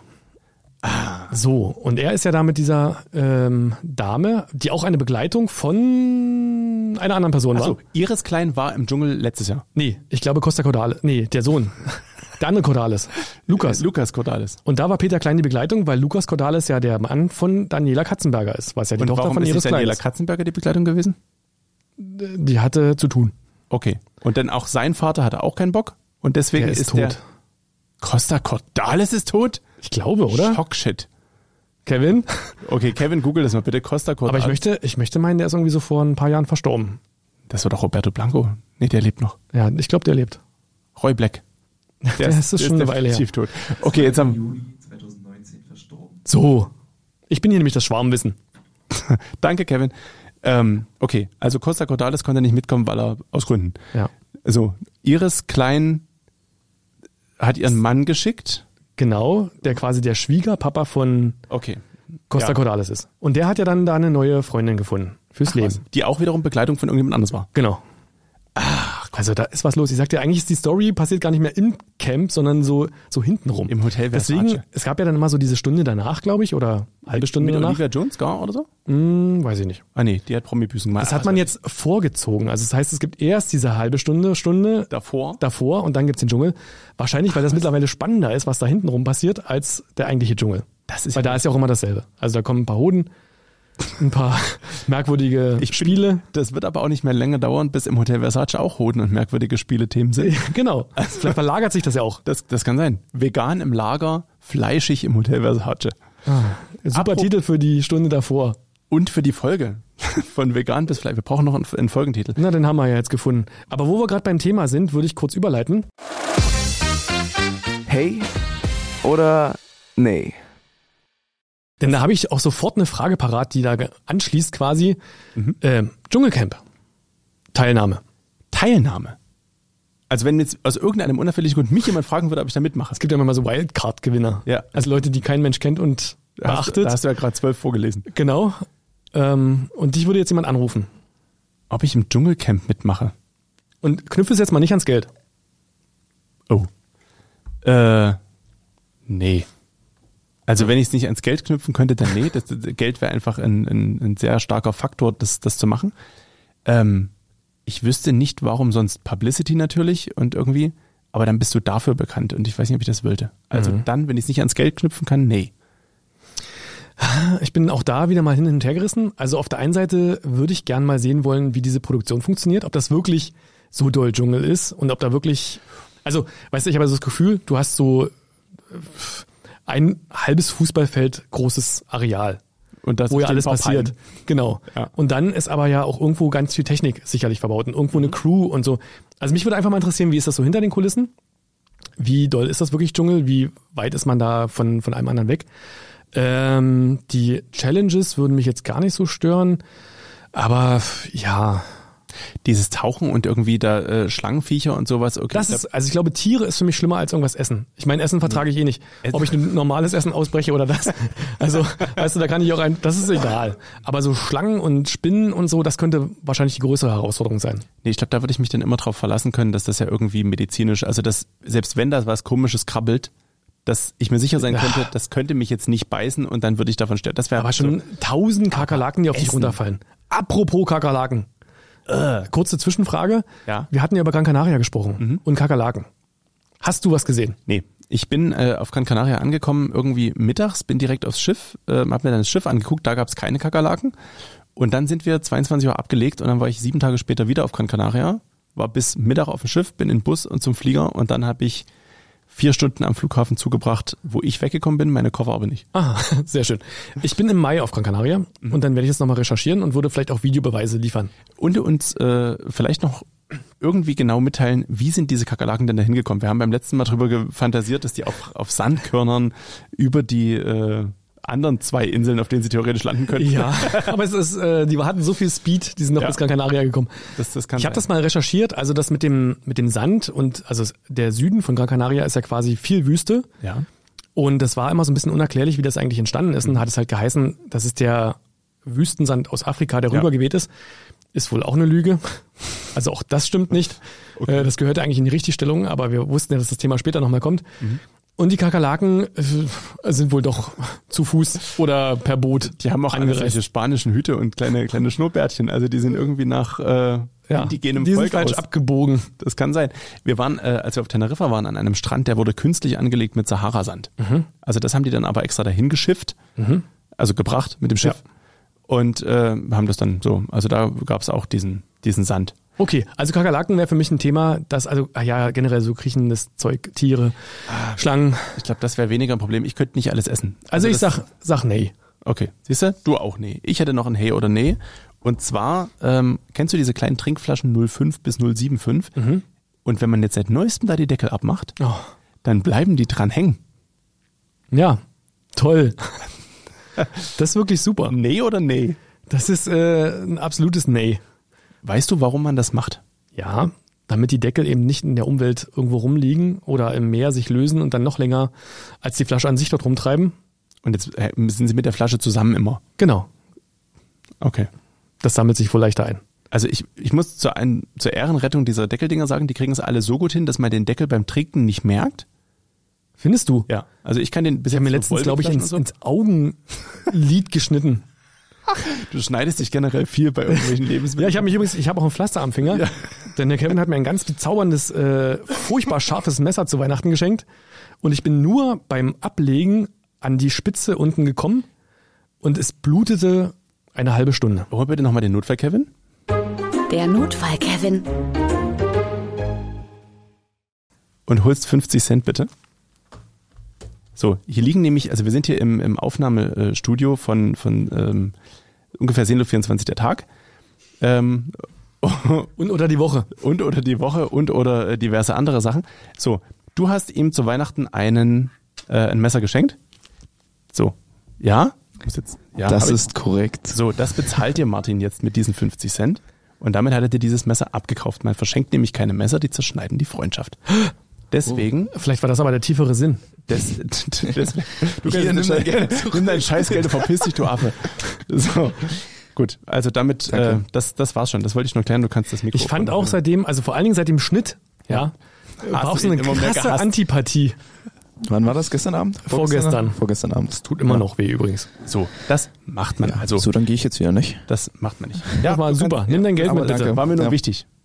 So, und er ist ja da mit dieser Dame, die auch eine Begleitung von einer anderen Person war. Achso, Iris Klein war im Dschungel letztes Jahr. Nee, ich glaube Costa Cordalis. Nee, der Sohn. Der andere Cordalis. Lukas. Lukas Cordalis. Und da war Peter Klein die Begleitung, weil Lukas Cordalis ja der Mann von Daniela Katzenberger ist, was ja die Und Tochter warum von ist Iris nicht Klein Daniela ist. Katzenberger die Begleitung gewesen? Die hatte zu tun. Okay. Und dann auch sein Vater hatte auch keinen Bock und deswegen Der ist der tot. Costa Cordalis ist tot? Ich glaube, oder? Schockshit. Kevin? Okay, Kevin, google das mal bitte. Costa Aber Cordalis. ich möchte meinen, der ist irgendwie so vor ein paar Jahren verstorben. Das war doch Roberto Blanco. Nee, der lebt noch. Ja, ich glaube, der lebt. Roy Black. Der ist schon eine Weile her. definitiv tot. Okay, jetzt haben Juli 2019 verstorben. So. Ich bin hier nämlich das Schwarmwissen. Danke, Kevin. Okay, also Costa Cordalis konnte nicht mitkommen, weil er aus Gründen. Ja. Also Iris Klein hat ihren Mann geschickt. Genau, der quasi der Schwiegerpapa von Okay. Costa Ja. Cordalis ist. Und der hat ja dann da eine neue Freundin gefunden. Fürs Leben. Was? Die auch wiederum Begleitung von irgendjemand anderes war. Genau. Also da ist was los. Ich sagte, eigentlich ist die Story passiert gar nicht mehr im Camp, sondern so hintenrum. Im Hotel Versace. Deswegen, es gab ja dann immer so diese Stunde danach, glaube ich, oder halbe Stunde Mit danach. Olivia Jones gar oder so? Weiß ich nicht. Ah nee, die hat Promi-Büßen gemacht. Das hat man jetzt vorgezogen. Also das heißt, es gibt erst diese halbe Stunde davor. und dann gibt's den Dschungel. Wahrscheinlich, weil das mittlerweile spannender ist, was da hintenrum passiert, als der eigentliche Dschungel. Das ist Weil da ist ja auch immer dasselbe. Also da kommen ein paar Hoden, ein paar merkwürdige Spiele. Das wird aber auch nicht mehr länger dauern, bis im Hotel Versace auch Hoden und merkwürdige Spielethemen sind. Genau. Vielleicht verlagert sich das ja auch. Das kann sein. Vegan im Lager, fleischig im Hotel Versace. Super Titel für die Stunde davor. Und für die Folge. Von vegan bis Fleisch. Wir brauchen noch einen Folgentitel. Na, den haben wir ja jetzt gefunden. Aber wo wir gerade beim Thema sind, würde ich kurz überleiten. Hey oder nee? Denn da habe ich auch sofort eine Frage parat, die da anschließt quasi. Dschungelcamp. Teilnahme. Also wenn jetzt aus irgendeinem unerfindlichen Grund mich jemand fragen würde, ob ich da mitmache. Es gibt ja immer mal so Wildcard-Gewinner. Ja. Also Leute, die kein Mensch kennt und beachtet. Da hast du ja gerade 12 vorgelesen. Genau. Und dich würde jetzt jemand anrufen. Ob ich im Dschungelcamp mitmache? Und knüpfe es jetzt mal nicht ans Geld. Oh. Nee. Also wenn ich es nicht ans Geld knüpfen könnte, dann nee. Das Geld wäre einfach ein sehr starker Faktor, das zu machen. ich wüsste nicht, warum sonst. Publicity natürlich und irgendwie, aber dann bist du dafür bekannt und ich weiß nicht, ob ich das wollte. Also dann, wenn ich es nicht ans Geld knüpfen kann, nee. Ich bin auch da wieder mal hin und her gerissen. Also auf der einen Seite würde ich gern mal sehen wollen, wie diese Produktion funktioniert, ob das wirklich so doll Dschungel ist und ob da wirklich, also weißt du, ich habe also das Gefühl, du hast so ein halbes Fußballfeld großes Areal. Und das wo ja alles passiert. Genau. Ja. Und dann ist aber ja auch irgendwo ganz viel Technik sicherlich verbaut und irgendwo eine Crew und so. Also mich würde einfach mal interessieren, wie ist das so hinter den Kulissen? Wie doll ist das wirklich Dschungel? Wie weit ist man da von einem anderen weg? Die Challenges würden mich jetzt gar nicht so stören, aber ja. Dieses Tauchen und irgendwie da Schlangenviecher und sowas. Okay, Also ich glaube, Tiere ist für mich schlimmer als irgendwas Essen. Ich meine, Essen vertrage ich eh nicht. Ob ich ein normales Essen ausbreche oder das. Also, weißt du, da kann ich auch das ist egal. Aber so Schlangen und Spinnen und so, das könnte wahrscheinlich die größere Herausforderung sein. Nee, ich glaube, da würde ich mich dann immer drauf verlassen können, dass das ja irgendwie medizinisch, also dass, selbst wenn da was Komisches krabbelt, dass ich mir sicher sein könnte, das könnte mich jetzt nicht beißen und dann würde ich davon sterben. Das wäre aber schon 1000 Kakerlaken, die auf dich runterfallen. Apropos Kakerlaken. Kurze Zwischenfrage. Ja. Wir hatten ja über Gran Canaria gesprochen und Kakerlaken. Hast du was gesehen? Nee. Ich bin auf Gran Canaria angekommen, irgendwie mittags, bin direkt aufs Schiff, hab mir dann das Schiff angeguckt, da gab es keine Kakerlaken. Und dann sind wir 22 Uhr abgelegt und dann war ich 7 Tage später wieder auf Gran Canaria, war bis Mittag auf dem Schiff, bin in den Bus und zum Flieger und dann habe ich 4 Stunden am Flughafen zugebracht, wo ich weggekommen bin, meine Koffer aber nicht. Ah, sehr schön. Ich bin im Mai auf Gran Canaria und dann werde ich jetzt nochmal recherchieren und würde vielleicht auch Videobeweise liefern. Und uns vielleicht noch irgendwie genau mitteilen, wie sind diese Kakerlaken denn da hingekommen? Wir haben beim letzten Mal drüber fantasiert, dass die auf Sandkörnern über die anderen 2 Inseln, auf denen sie theoretisch landen könnten. Ja, aber es ist, die hatten so viel Speed, die sind noch bis Gran Canaria gekommen. Das kann ich habe das mal recherchiert, also das mit dem Sand und also der Süden von Gran Canaria ist ja quasi viel Wüste. Ja. Und das war immer so ein bisschen unerklärlich, wie das eigentlich entstanden ist. Und hat es halt geheißen, das ist der Wüstensand aus Afrika, der rübergeweht ist. Ist wohl auch eine Lüge. Also auch das stimmt nicht. Okay. Das gehörte eigentlich in die Richtigstellung, aber wir wussten ja, dass das Thema später nochmal kommt. Und die Kakerlaken sind wohl doch zu Fuß oder per Boot. Die haben auch alle solche spanischen Hüte und kleine Schnurrbärtchen. Also die sind irgendwie nach indigenem die Volk sind falsch abgebogen. Das kann sein. Wir waren, als wir auf Teneriffa waren, an einem Strand, der wurde künstlich angelegt mit Sahara-Sand. Also das haben die dann aber extra dahin geschifft, also gebracht mit dem Schiff. Ja. Und haben das dann so, also da gab es auch diesen Sand. Okay, also Kakerlaken wäre für mich ein Thema, das, also generell so kriechendes Zeug, Tiere, Schlangen. Ich glaube, das wäre weniger ein Problem. Ich könnte nicht alles essen. Also ich sag nee. Okay, siehst du? Du auch nee. Ich hätte noch ein Hey oder nee. Und zwar, kennst du diese kleinen Trinkflaschen 0,5 bis 0,75? Und wenn man jetzt seit neuestem da die Deckel abmacht, dann bleiben die dran hängen. Ja, toll. Das ist wirklich super. Nee oder nee? Das ist ein absolutes Nee. Weißt du, warum man das macht? Ja, damit die Deckel eben nicht in der Umwelt irgendwo rumliegen oder im Meer sich lösen und dann noch länger als die Flasche an sich dort rumtreiben. Und jetzt sind sie mit der Flasche zusammen immer? Genau. Okay. Das sammelt sich wohl leichter ein. Also ich muss zur Ehrenrettung dieser Deckeldinger sagen, die kriegen es alle so gut hin, dass man den Deckel beim Trinken nicht merkt. Findest du? Ja. Also ich kann den bisher mir letztens, glaube ich, ins Augenlid geschnitten. Du schneidest dich generell viel bei irgendwelchen Lebensmitteln. Ja, ich habe auch ein Pflaster am Finger, denn der Kevin hat mir ein ganz bezauberndes, furchtbar scharfes Messer zu Weihnachten geschenkt und ich bin nur beim Ablegen an die Spitze unten gekommen und es blutete eine halbe Stunde. Hol bitte nochmal den Notfall, Kevin. Der Notfall, Kevin. Und holst 50 Cent bitte. So, hier liegen nämlich, also wir sind hier im Aufnahmestudio von ungefähr Sehnluft 24 der Tag. Und oder die Woche. Und oder diverse andere Sachen. So, du hast ihm zu Weihnachten ein Messer geschenkt. So, ja? Das ist korrekt. So, das bezahlt dir Martin jetzt mit diesen 50 Cent. Und damit hat er dir dieses Messer abgekauft. Man verschenkt nämlich keine Messer, die zerschneiden die Freundschaft. Deswegen. Vielleicht war das aber der tiefere Sinn. Nimm dein Scheißgeld und verpiss dich, du Affe. So. Gut, also damit, das war's schon. Das wollte ich nur klären, du kannst das Mikro. Ich fand auch seitdem, also vor allen Dingen seit dem Schnitt, war auch so eine krasse Antipathie. Wann war das? Gestern Abend? Vorgestern Abend. Das tut immer noch weh übrigens. So, das macht man. So, dann gehe ich jetzt wieder nicht. Das macht man nicht. Ja, war super. Nimm dein Geld mit, bitte. War mir nur wichtig.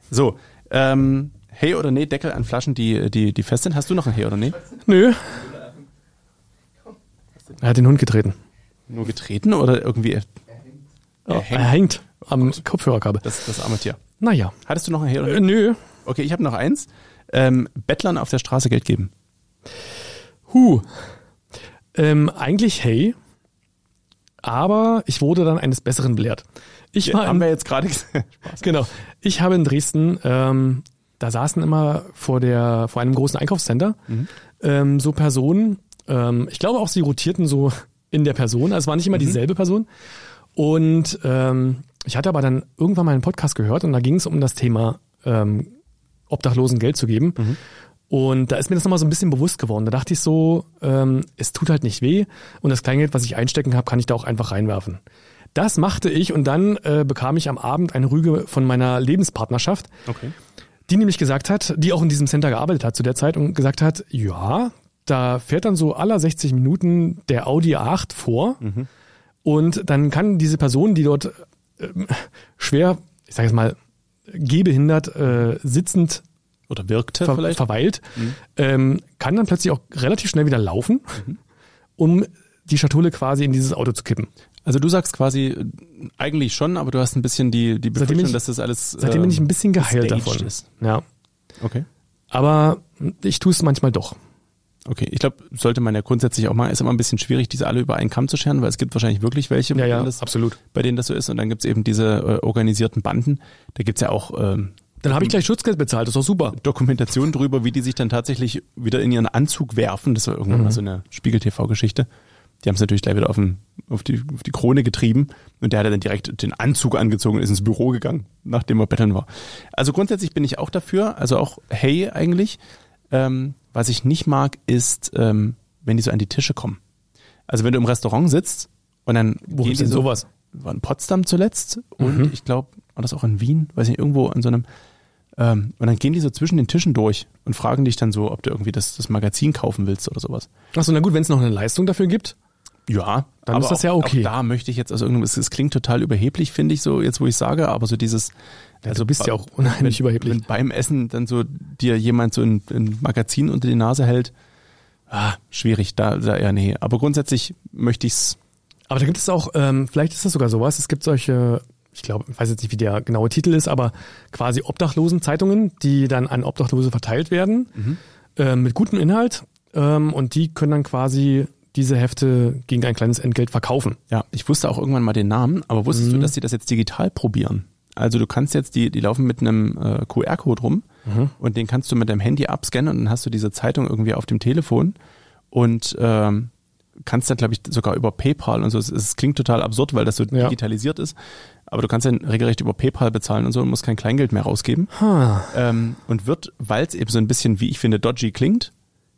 So, hey oder nee, Deckel an Flaschen, die fest sind. Hast du noch ein Hey oder nee? Nö. Er hat den Hund getreten. Nur getreten oder irgendwie? Er hängt am Kopfhörerkabel. Das arme Tier. Naja. Hattest du noch ein Hey oder nee? Nö. Okay, ich habe noch eins. Bettlern auf der Straße Geld geben. Eigentlich hey, aber ich wurde dann eines Besseren belehrt. Haben wir jetzt gerade gesagt. Genau. Ich habe in Dresden, da saßen immer vor einem großen Einkaufscenter so Personen, ich glaube auch, sie rotierten so in der Person, also es war nicht immer dieselbe Person. Und ich hatte aber dann irgendwann mal einen Podcast gehört und da ging es um das Thema Obdachlosen Geld zu geben. Und da ist mir das nochmal so ein bisschen bewusst geworden. Da dachte ich so, es tut halt nicht weh und das Kleingeld, was ich einstecken habe, kann ich da auch einfach reinwerfen. Das machte ich und dann bekam ich am Abend eine Rüge von meiner Lebenspartnerschaft, die nämlich gesagt hat, die auch in diesem Center gearbeitet hat zu der Zeit und gesagt hat, ja, da fährt dann so aller 60 Minuten der Audi A8 vor und dann kann diese Person, die dort schwer, ich sage jetzt mal, gehbehindert sitzend oder wirkte vielleicht verweilt, kann dann plötzlich auch relativ schnell wieder laufen, um die Schatulle quasi in dieses Auto zu kippen. Also du sagst quasi eigentlich schon, aber du hast ein bisschen die Befürchtung, dass das alles seitdem bin ich ein bisschen geheilt davon. Ist. Ja. Okay. Aber ich tue es manchmal doch. Okay, ich glaube, sollte man ja grundsätzlich auch machen. Ist immer ein bisschen schwierig, diese alle über einen Kamm zu scheren, weil es gibt wahrscheinlich wirklich welche, absolut. Bei denen das so ist. Und dann gibt es eben diese organisierten Banden. Da gibt's ja auch dann habe ich gleich Schutzgeld bezahlt, das ist doch super. Dokumentation drüber, wie die sich dann tatsächlich wieder in ihren Anzug werfen. Das war irgendwann mal so eine Spiegel-TV-Geschichte. Die haben es natürlich gleich wieder auf die Krone getrieben und der hat dann direkt den Anzug angezogen und ist ins Büro gegangen, nachdem er betteln war. Also grundsätzlich bin ich auch dafür, also auch hey eigentlich. Was ich nicht mag, ist, wenn die so an die Tische kommen. Also wenn du im Restaurant sitzt und dann wo ist denn sowas? War in Potsdam zuletzt und ich glaube, war das auch in Wien, weiß nicht, irgendwo an so einem und dann gehen die so zwischen den Tischen durch und fragen dich dann so, ob du irgendwie das Magazin kaufen willst oder sowas. Achso, na gut, wenn es noch eine Leistung dafür gibt. Ja, dann aber ist das ja okay. Auch da möchte ich jetzt aus irgendeinem, es klingt total überheblich, finde ich so, jetzt wo ich sage, aber so dieses, also du bist ja auch unheimlich überheblich. Wenn beim Essen dann so dir jemand so ein Magazin unter die Nase hält, schwierig, da eher nee. Aber grundsätzlich möchte ich's. Aber da gibt es auch, vielleicht ist das sogar sowas, es gibt solche, ich glaube, ich weiß jetzt nicht, wie der genaue Titel ist, aber quasi Obdachlosen-Zeitungen, die dann an Obdachlose verteilt werden, mit gutem Inhalt, und die können dann quasi diese Hefte gegen ein kleines Entgelt verkaufen. Ja, ich wusste auch irgendwann mal den Namen, aber wusstest du, dass die das jetzt digital probieren? Also du kannst jetzt, die laufen mit einem QR-Code rum und den kannst du mit deinem Handy abscannen und dann hast du diese Zeitung irgendwie auf dem Telefon und kannst dann, glaube ich, sogar über PayPal und so, es klingt total absurd, weil das so digitalisiert ist, aber du kannst dann regelrecht über PayPal bezahlen und so und musst kein Kleingeld mehr rausgeben. Und wird, weil es eben so ein bisschen, wie ich finde, dodgy klingt,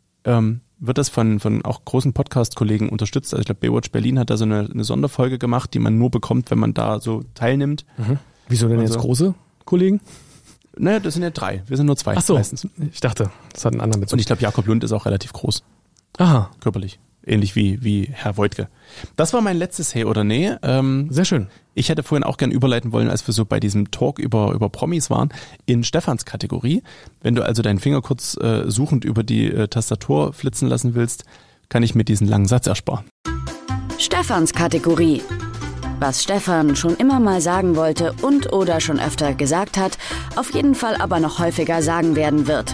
wird das von auch großen Podcast-Kollegen unterstützt. Also ich glaube, Baywatch Berlin hat da so eine Sonderfolge gemacht, die man nur bekommt, wenn man da so teilnimmt. Wieso denn jetzt große Kollegen? Naja, das sind ja 3. Wir sind nur 2 Ach so, meistens. Ich dachte, das hat einen anderen Bezug. Und ich glaube, Jakob Lund ist auch relativ groß. Aha. Körperlich. Ähnlich wie Herr Voigtke. Das war mein letztes Hey oder Nee. Sehr schön. Ich hätte vorhin auch gern überleiten wollen, als wir so bei diesem Talk über Promis waren, in Stefans Kategorie. Wenn du also deinen Finger kurz suchend über die Tastatur flitzen lassen willst, kann ich mir diesen langen Satz ersparen. Stefans Kategorie. Was Stefan schon immer mal sagen wollte und oder schon öfter gesagt hat, auf jeden Fall aber noch häufiger sagen werden wird.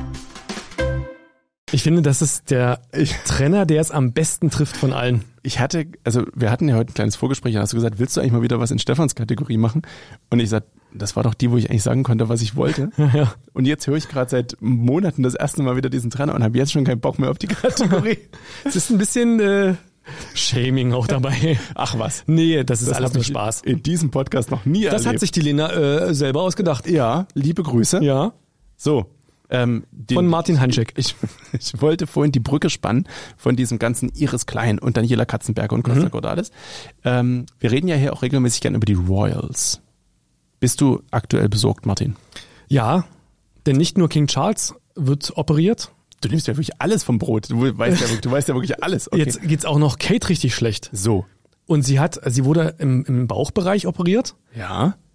Ich finde, das ist der Trainer, der es am besten trifft von allen. Wir hatten ja heute ein kleines Vorgespräch, da hast du gesagt, willst du eigentlich mal wieder was in Stefans Kategorie machen? Und ich sagte, das war doch die, wo ich eigentlich sagen konnte, was ich wollte. Ja. Und jetzt höre ich gerade seit Monaten das erste Mal wieder diesen Trainer und habe jetzt schon keinen Bock mehr auf die Kategorie. Es ist ein bisschen Shaming auch dabei. Ach was. Nee, das ist alles nur Spaß. In diesem Podcast noch nie erlebt. Das hat sich die Lena selber ausgedacht. Ja, liebe Grüße. Ja. So. Von Martin Hanschek. Ich wollte vorhin die Brücke spannen von diesem ganzen Iris Klein und Daniela Katzenberger und Costa Cordalis. Wir reden ja hier auch regelmäßig gern über die Royals. Bist du aktuell besorgt, Martin? Ja, denn nicht nur King Charles wird operiert. Du nimmst ja wirklich alles vom Brot. Du weißt ja wirklich alles. Okay. Jetzt geht's auch noch Kate richtig schlecht. So. Und sie wurde im Bauchbereich operiert. Ja.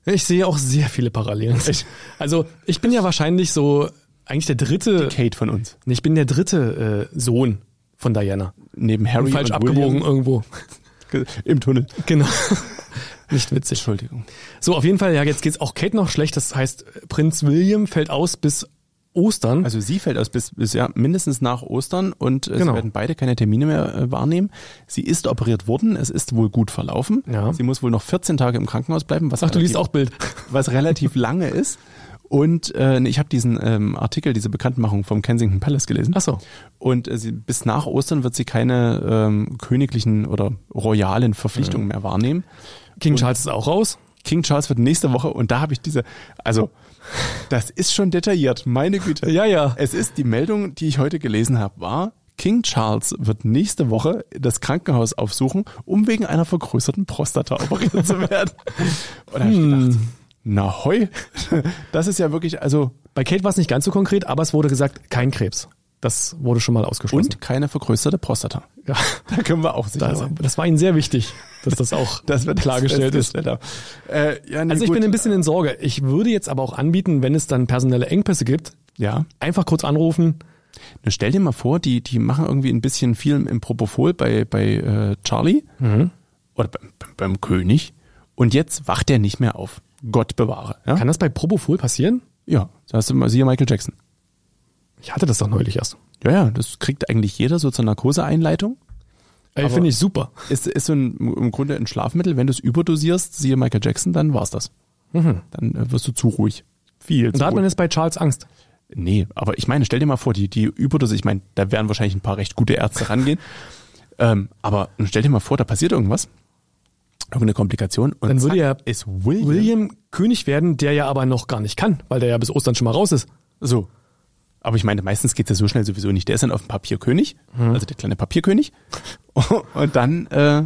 Ich sehe auch sehr viele Parallelen. Also ich bin ja wahrscheinlich so eigentlich der dritte. Die Kate von uns. Nee, ich bin der dritte Sohn von Diana. Neben Harry Falsch und abgebogen William. irgendwo. Im Tunnel. Genau. Nicht witzig. Entschuldigung. So, auf jeden Fall, ja, jetzt geht's auch Kate noch schlecht. Das heißt, Prinz William fällt aus bis Ostern. Also sie fällt aus bis ja mindestens nach Ostern und sie Genau. werden beide keine Termine mehr wahrnehmen. Sie ist operiert worden, es ist wohl gut verlaufen. Ja. Sie muss wohl noch 14 Tage im Krankenhaus bleiben, was Ach, du liest auch Bild. was relativ lange ist. Und ich habe diesen Artikel, diese Bekanntmachung vom Kensington Palace gelesen. Ach so. Und bis nach Ostern wird sie keine königlichen oder royalen Verpflichtungen mehr wahrnehmen. King Charles ist auch raus. King Charles wird nächste Woche und da habe ich also das ist schon detailliert, meine Güte. Ja, ja. Es ist die Meldung, die ich heute gelesen habe, war, King Charles wird nächste Woche das Krankenhaus aufsuchen, um wegen einer vergrößerten Prostata operiert zu werden. Und da habe ich gedacht, na hoi, das ist ja wirklich, also Bei Kate war es nicht ganz so konkret, aber es wurde gesagt, kein Krebs. Das wurde schon mal ausgeschlossen. und keine vergrößerte Prostata. Ja, Da können wir auch sicher sein. das war ihnen sehr wichtig, dass das auch klargestellt ist. Ja, nee, Also ich gut. bin ein bisschen in Sorge. Ich würde jetzt aber auch anbieten, wenn es dann personelle Engpässe gibt, Ja. einfach kurz anrufen. Na, stell dir mal vor, die machen irgendwie ein bisschen viel im Propofol bei Charlie oder beim König und jetzt wacht er nicht mehr auf. Gott bewahre. Ja, Kann das bei Propofol passieren? ja, da hast du mal siehe Michael Jackson. Ich hatte das doch neulich erst. Ja, das kriegt eigentlich jeder so zur Narkoseeinleitung. Ey, Aber- finde ich super. Ist so im Grunde ein Schlafmittel. Wenn du es überdosierst, siehe Michael Jackson, dann war's das. Dann wirst du zu ruhig. Viel Und zu da hat man ruhig. jetzt bei Charles Angst. Nee, aber ich meine, stell dir mal vor, die Überdosis, ich meine, da werden wahrscheinlich ein paar recht gute Ärzte rangehen. Aber stell dir mal vor, da passiert irgendwas. Irgendeine Komplikation. Und Dann würde ja ist William. William König werden, der ja aber noch gar nicht kann, weil der ja bis Ostern schon mal raus ist. So. Aber ich meine, meistens geht's ja so schnell sowieso nicht. Der ist dann auf dem Papierkönig, also der kleine Papierkönig. Und dann,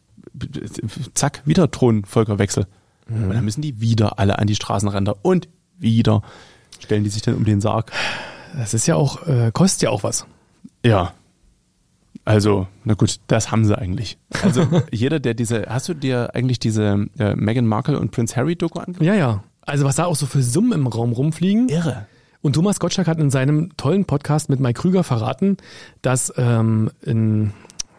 zack, wieder Thronfolgerwechsel. Und dann müssen die wieder alle an die Straßenränder und wieder stellen die sich dann um den Sarg. Das ist ja auch, kostet ja auch was. Ja. Also, na gut, das haben sie eigentlich. Also jeder, der hast du dir eigentlich diese Meghan Markle und Prince Harry Doku angeguckt? Ja, ja. Also was da auch so für Summen im Raum rumfliegen. Irre. Und Thomas Gottschalk hat in seinem tollen Podcast mit Mike Krüger verraten, dass irgendwas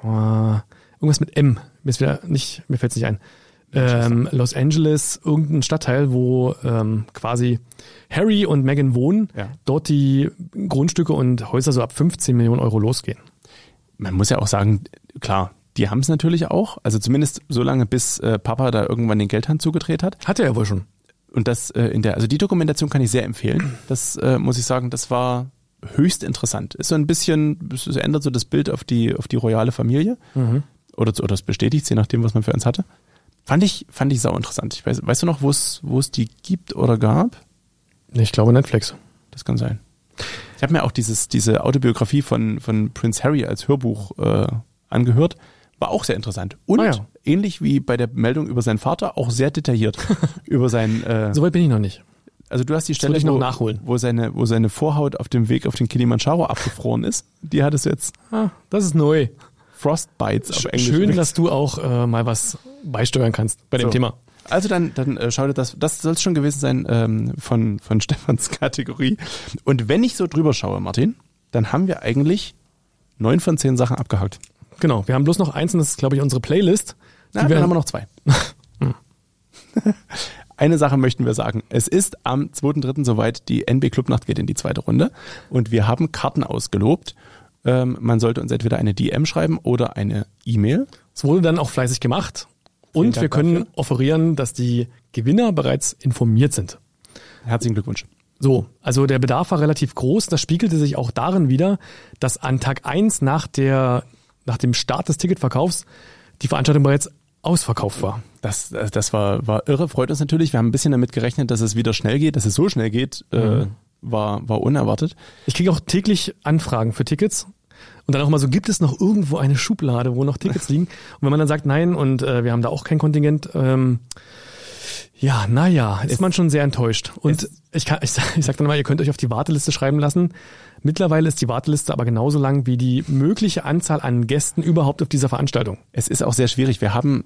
mit M, mir fällt es nicht ein, Los Angeles, irgendein Stadtteil, wo quasi Harry und Meghan wohnen, Ja. dort die Grundstücke und Häuser so ab 15 Millionen Euro losgehen. Man muss ja auch sagen, klar, die haben es natürlich auch. Also zumindest so lange, bis Papa da irgendwann den Geldhahn zugedreht hat. Hat er ja wohl schon. Und das also die Dokumentation kann ich sehr empfehlen. Das muss ich sagen, das war höchst interessant. Ist so ein bisschen, es ändert so das Bild auf die royale Familie. Oder es bestätigt, je nachdem, was man für uns hatte. Fand ich sau interessant. Weißt du noch, wo es die gibt oder gab? Ich glaube Netflix. Das kann sein. Ich habe mir auch diese Autobiografie von Prince Harry als Hörbuch angehört. War auch sehr interessant. Und ja. ähnlich wie bei der Meldung über seinen Vater, auch sehr detailliert über sein. Soweit bin ich noch nicht. Also du hast die Das Stelle, würde ich noch nachholen. wo seine Vorhaut auf dem Weg auf den Kilimanjaro abgefroren ist. Die hat es jetzt Das ist neu. Frostbites auf Englisch. Schön, dass du auch mal was beisteuern kannst bei dem So. Thema. Also dann schau dir das soll es schon gewesen sein von Stefans Kategorie. Und wenn ich so drüber schaue, Martin, dann haben wir eigentlich 9 von 10 Sachen abgehakt. Genau, wir haben bloß noch eins und das ist, glaube ich, unsere Playlist. Na, dann haben wir noch 2. Eine Sache möchten wir sagen. Es ist am 2.3. soweit, die NB Clubnacht geht in die 2. Runde und wir haben Karten ausgelobt. Man sollte uns entweder eine DM schreiben oder eine E-Mail. Es wurde dann auch fleißig gemacht und Dank wir können dafür. offerieren, dass die Gewinner bereits informiert sind. Herzlichen Glückwunsch. So, also der Bedarf war relativ groß. Das spiegelte sich auch darin wider, dass an Tag 1 nach dem Start des Ticketverkaufs die Veranstaltung bereits ausverkauft war. Das war irre, freut uns natürlich. Wir haben ein bisschen damit gerechnet, dass es wieder schnell geht. Dass es so schnell geht, war unerwartet. Ich kriege auch täglich Anfragen für Tickets. Und dann auch mal so, gibt es noch irgendwo eine Schublade, wo noch Tickets liegen? Und wenn man dann sagt, nein, und wir haben da auch kein Kontingent, Ja, naja, ist man schon sehr enttäuscht. Und ich sag dann mal, ihr könnt euch auf die Warteliste schreiben lassen. Mittlerweile ist die Warteliste aber genauso lang wie die mögliche Anzahl an Gästen überhaupt auf dieser Veranstaltung. Es ist auch sehr schwierig. Wir haben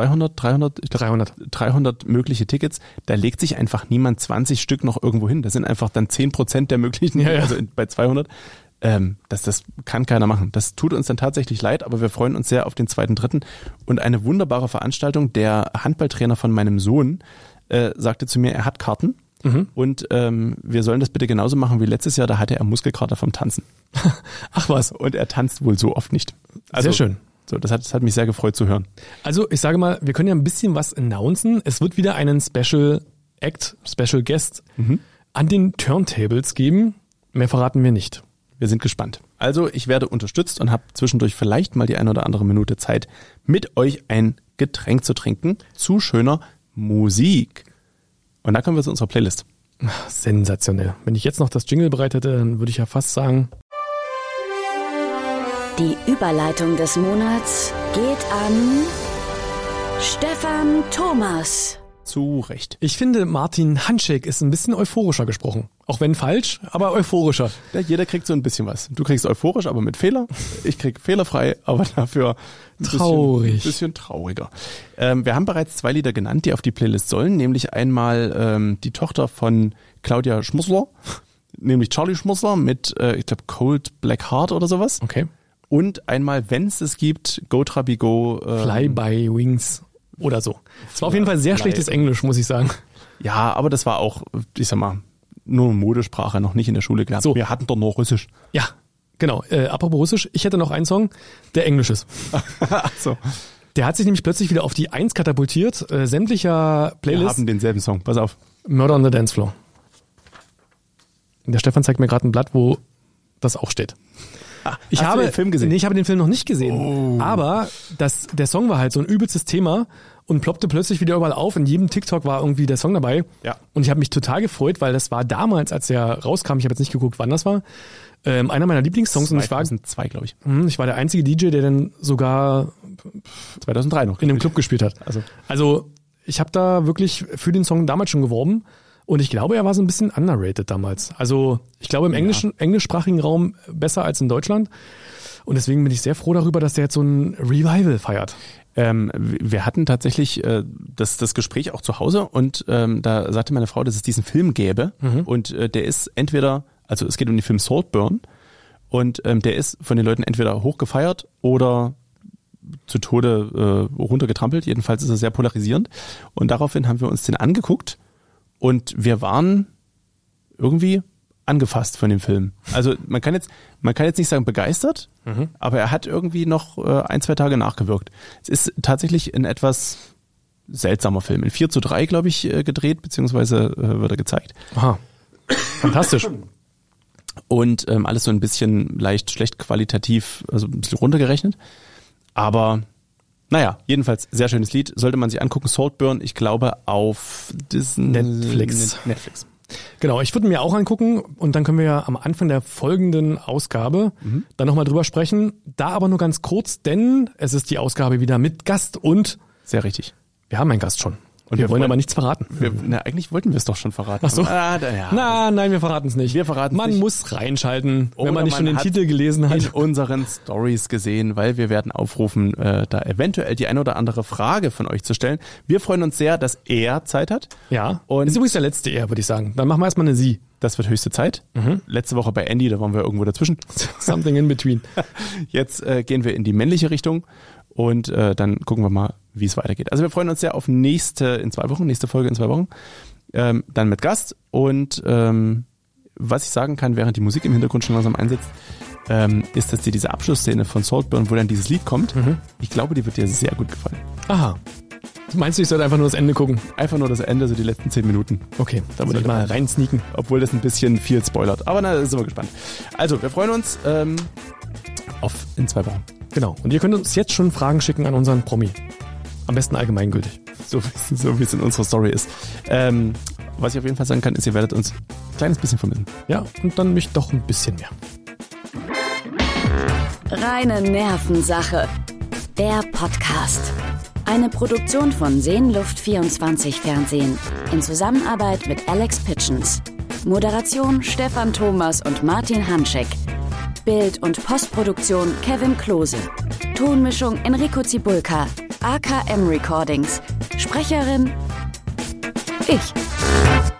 300 mögliche Tickets. Da legt sich einfach niemand 20 Stück noch irgendwo hin. Das sind einfach dann 10% der möglichen, Ja. also bei 200. Das kann keiner machen. Das tut uns dann tatsächlich leid, aber wir freuen uns sehr auf den 2.3. Und eine wunderbare Veranstaltung. Der Handballtrainer von meinem Sohn sagte zu mir, er hat Karten. Und wir sollen das bitte genauso machen wie letztes Jahr. Da hatte er Muskelkater vom Tanzen. Ach was. Und er tanzt wohl so oft nicht. Also, sehr schön. So, das hat mich sehr gefreut zu hören. Also ich sage mal, wir können ja ein bisschen was announcen. Es wird wieder einen Special Guest an den Turntables geben. Mehr verraten wir nicht. Wir sind gespannt. Also ich werde unterstützt und habe zwischendurch vielleicht mal die eine oder andere Minute Zeit, mit euch ein Getränk zu trinken zu schöner Musik. Und da kommen wir zu unserer Playlist. Sensationell. Wenn ich jetzt noch das Jingle bereit hätte, dann würde ich ja fast sagen... Die Überleitung des Monats geht an Stefan Thomas. Zu Recht. Ich finde, Martin Hanschek ist ein bisschen euphorischer gesprochen. Auch wenn falsch, aber euphorischer. Ja, jeder kriegt so ein bisschen was. Du kriegst euphorisch, aber mit Fehler. Ich krieg fehlerfrei, aber dafür ein bisschen trauriger. Wir haben bereits 2 Lieder genannt, die auf die Playlist sollen. Nämlich einmal die Tochter von Claudia Schmussler, nämlich Charlie Schmussler mit, ich glaube, Cold Black Heart oder sowas. Okay. Und einmal, wenn es gibt, Go Trabi Go. Fly by Wings oder so. Es war auf jeden Fall sehr schlechtes Englisch, muss ich sagen. Ja, aber das war auch, ich sag mal, nur Modesprache, noch nicht in der Schule gelernt. So. Wir hatten doch nur Russisch. Ja, genau. Apropos Russisch, ich hätte noch einen Song, der Englisch ist. Ach so. Der hat sich nämlich plötzlich wieder auf die 1 katapultiert, sämtlicher Wir Playlists. haben denselben Song, pass auf. Murder on the Dance Floor. Der Stefan zeigt mir gerade ein Blatt, wo das auch steht. Ich Hast du den Film gesehen? Nee, ich habe den Film noch nicht gesehen. Aber der Song war halt so ein übelstes Thema und ploppte plötzlich wieder überall auf. In jedem TikTok war irgendwie der Song dabei. Ja. Und ich habe mich total gefreut, weil das war damals, als er rauskam, ich habe jetzt nicht geguckt, wann das war, einer meiner Lieblingssongs. 2002, glaube ich. Ich war der einzige DJ, der dann sogar 2003 noch. in einem Club gespielt hat. Also ich habe da wirklich für den Song damals schon geworben. Und ich glaube, er war so ein bisschen underrated damals. Also ich glaube im englischsprachigen Raum besser als in Deutschland. Und deswegen bin ich sehr froh darüber, dass der jetzt so ein Revival feiert. Wir hatten tatsächlich das Gespräch auch zu Hause und da sagte meine Frau, dass es diesen Film gäbe. Und der ist entweder, also es geht um den Film Saltburn und der ist von den Leuten entweder hochgefeiert oder zu Tode runtergetrampelt. Jedenfalls ist er sehr polarisierend. Und daraufhin haben wir uns den angeguckt. Und wir waren irgendwie angefasst von dem Film. Also man kann jetzt nicht sagen begeistert, aber er hat irgendwie noch 1-2 Tage nachgewirkt. Es ist tatsächlich ein etwas seltsamer Film. In 4:3, glaube ich, gedreht, beziehungsweise wird er gezeigt. Aha. Fantastisch. Und alles so ein bisschen leicht schlecht qualitativ, also ein bisschen runtergerechnet. Aber naja, jedenfalls sehr schönes Lied. Sollte man sich angucken. Saltburn, ich glaube, auf Netflix. Genau, ich würde mir auch angucken und dann können wir ja am Anfang der folgenden Ausgabe dann nochmal drüber sprechen. Da aber nur ganz kurz, denn es ist die Ausgabe wieder mit Gast und sehr richtig. Wir haben einen Gast schon. Und wir wollen aber nichts verraten. Eigentlich wollten wir es doch schon verraten. Ach so. Nein, wir verraten es nicht. Man muss reinschalten, wenn man nicht schon den Titel gelesen hat. In unseren Stories gesehen, weil wir werden aufrufen, da eventuell die eine oder andere Frage von euch zu stellen. Wir freuen uns sehr, dass er Zeit hat. Ja, und ist übrigens der letzte er, würde ich sagen. Dann machen wir erstmal eine Sie. Das wird höchste Zeit. Letzte Woche bei Andy, da waren wir irgendwo dazwischen. Something in between. Jetzt gehen wir in die männliche Richtung. Und dann gucken wir mal, wie es weitergeht. Also wir freuen uns sehr auf nächste Folge in 2 Wochen. Dann mit Gast. Und was ich sagen kann, während die Musik im Hintergrund schon langsam einsetzt, ist, dass dir diese Abschlussszene von Saltburn, wo dann dieses Lied kommt, ich glaube, die wird dir sehr gut gefallen. Aha. Meinst du, ich sollte einfach nur das Ende gucken? Einfach nur das Ende, so die letzten 10 Minuten. Okay, da würde ich mal reinsneaken. Obwohl das ein bisschen viel spoilert. Aber da sind wir gespannt. Also, wir freuen uns auf in 2 Wochen. Genau. Und ihr könnt uns jetzt schon Fragen schicken an unseren Promi. Am besten allgemeingültig. So wie es in unserer Story ist. Was ich auf jeden Fall sagen kann, ist, ihr werdet uns ein kleines bisschen vermissen. Ja, und dann mich doch ein bisschen mehr. Reine Nervensache. Der Podcast. Eine Produktion von Seenluft24 Fernsehen in Zusammenarbeit mit Alex Pitchens. Moderation Stefan Thomas und Martin Hanschek. Bild- und Postproduktion Kevin Klose. Tonmischung Enrico Zibulka. AKM Recordings. Sprecherin ich.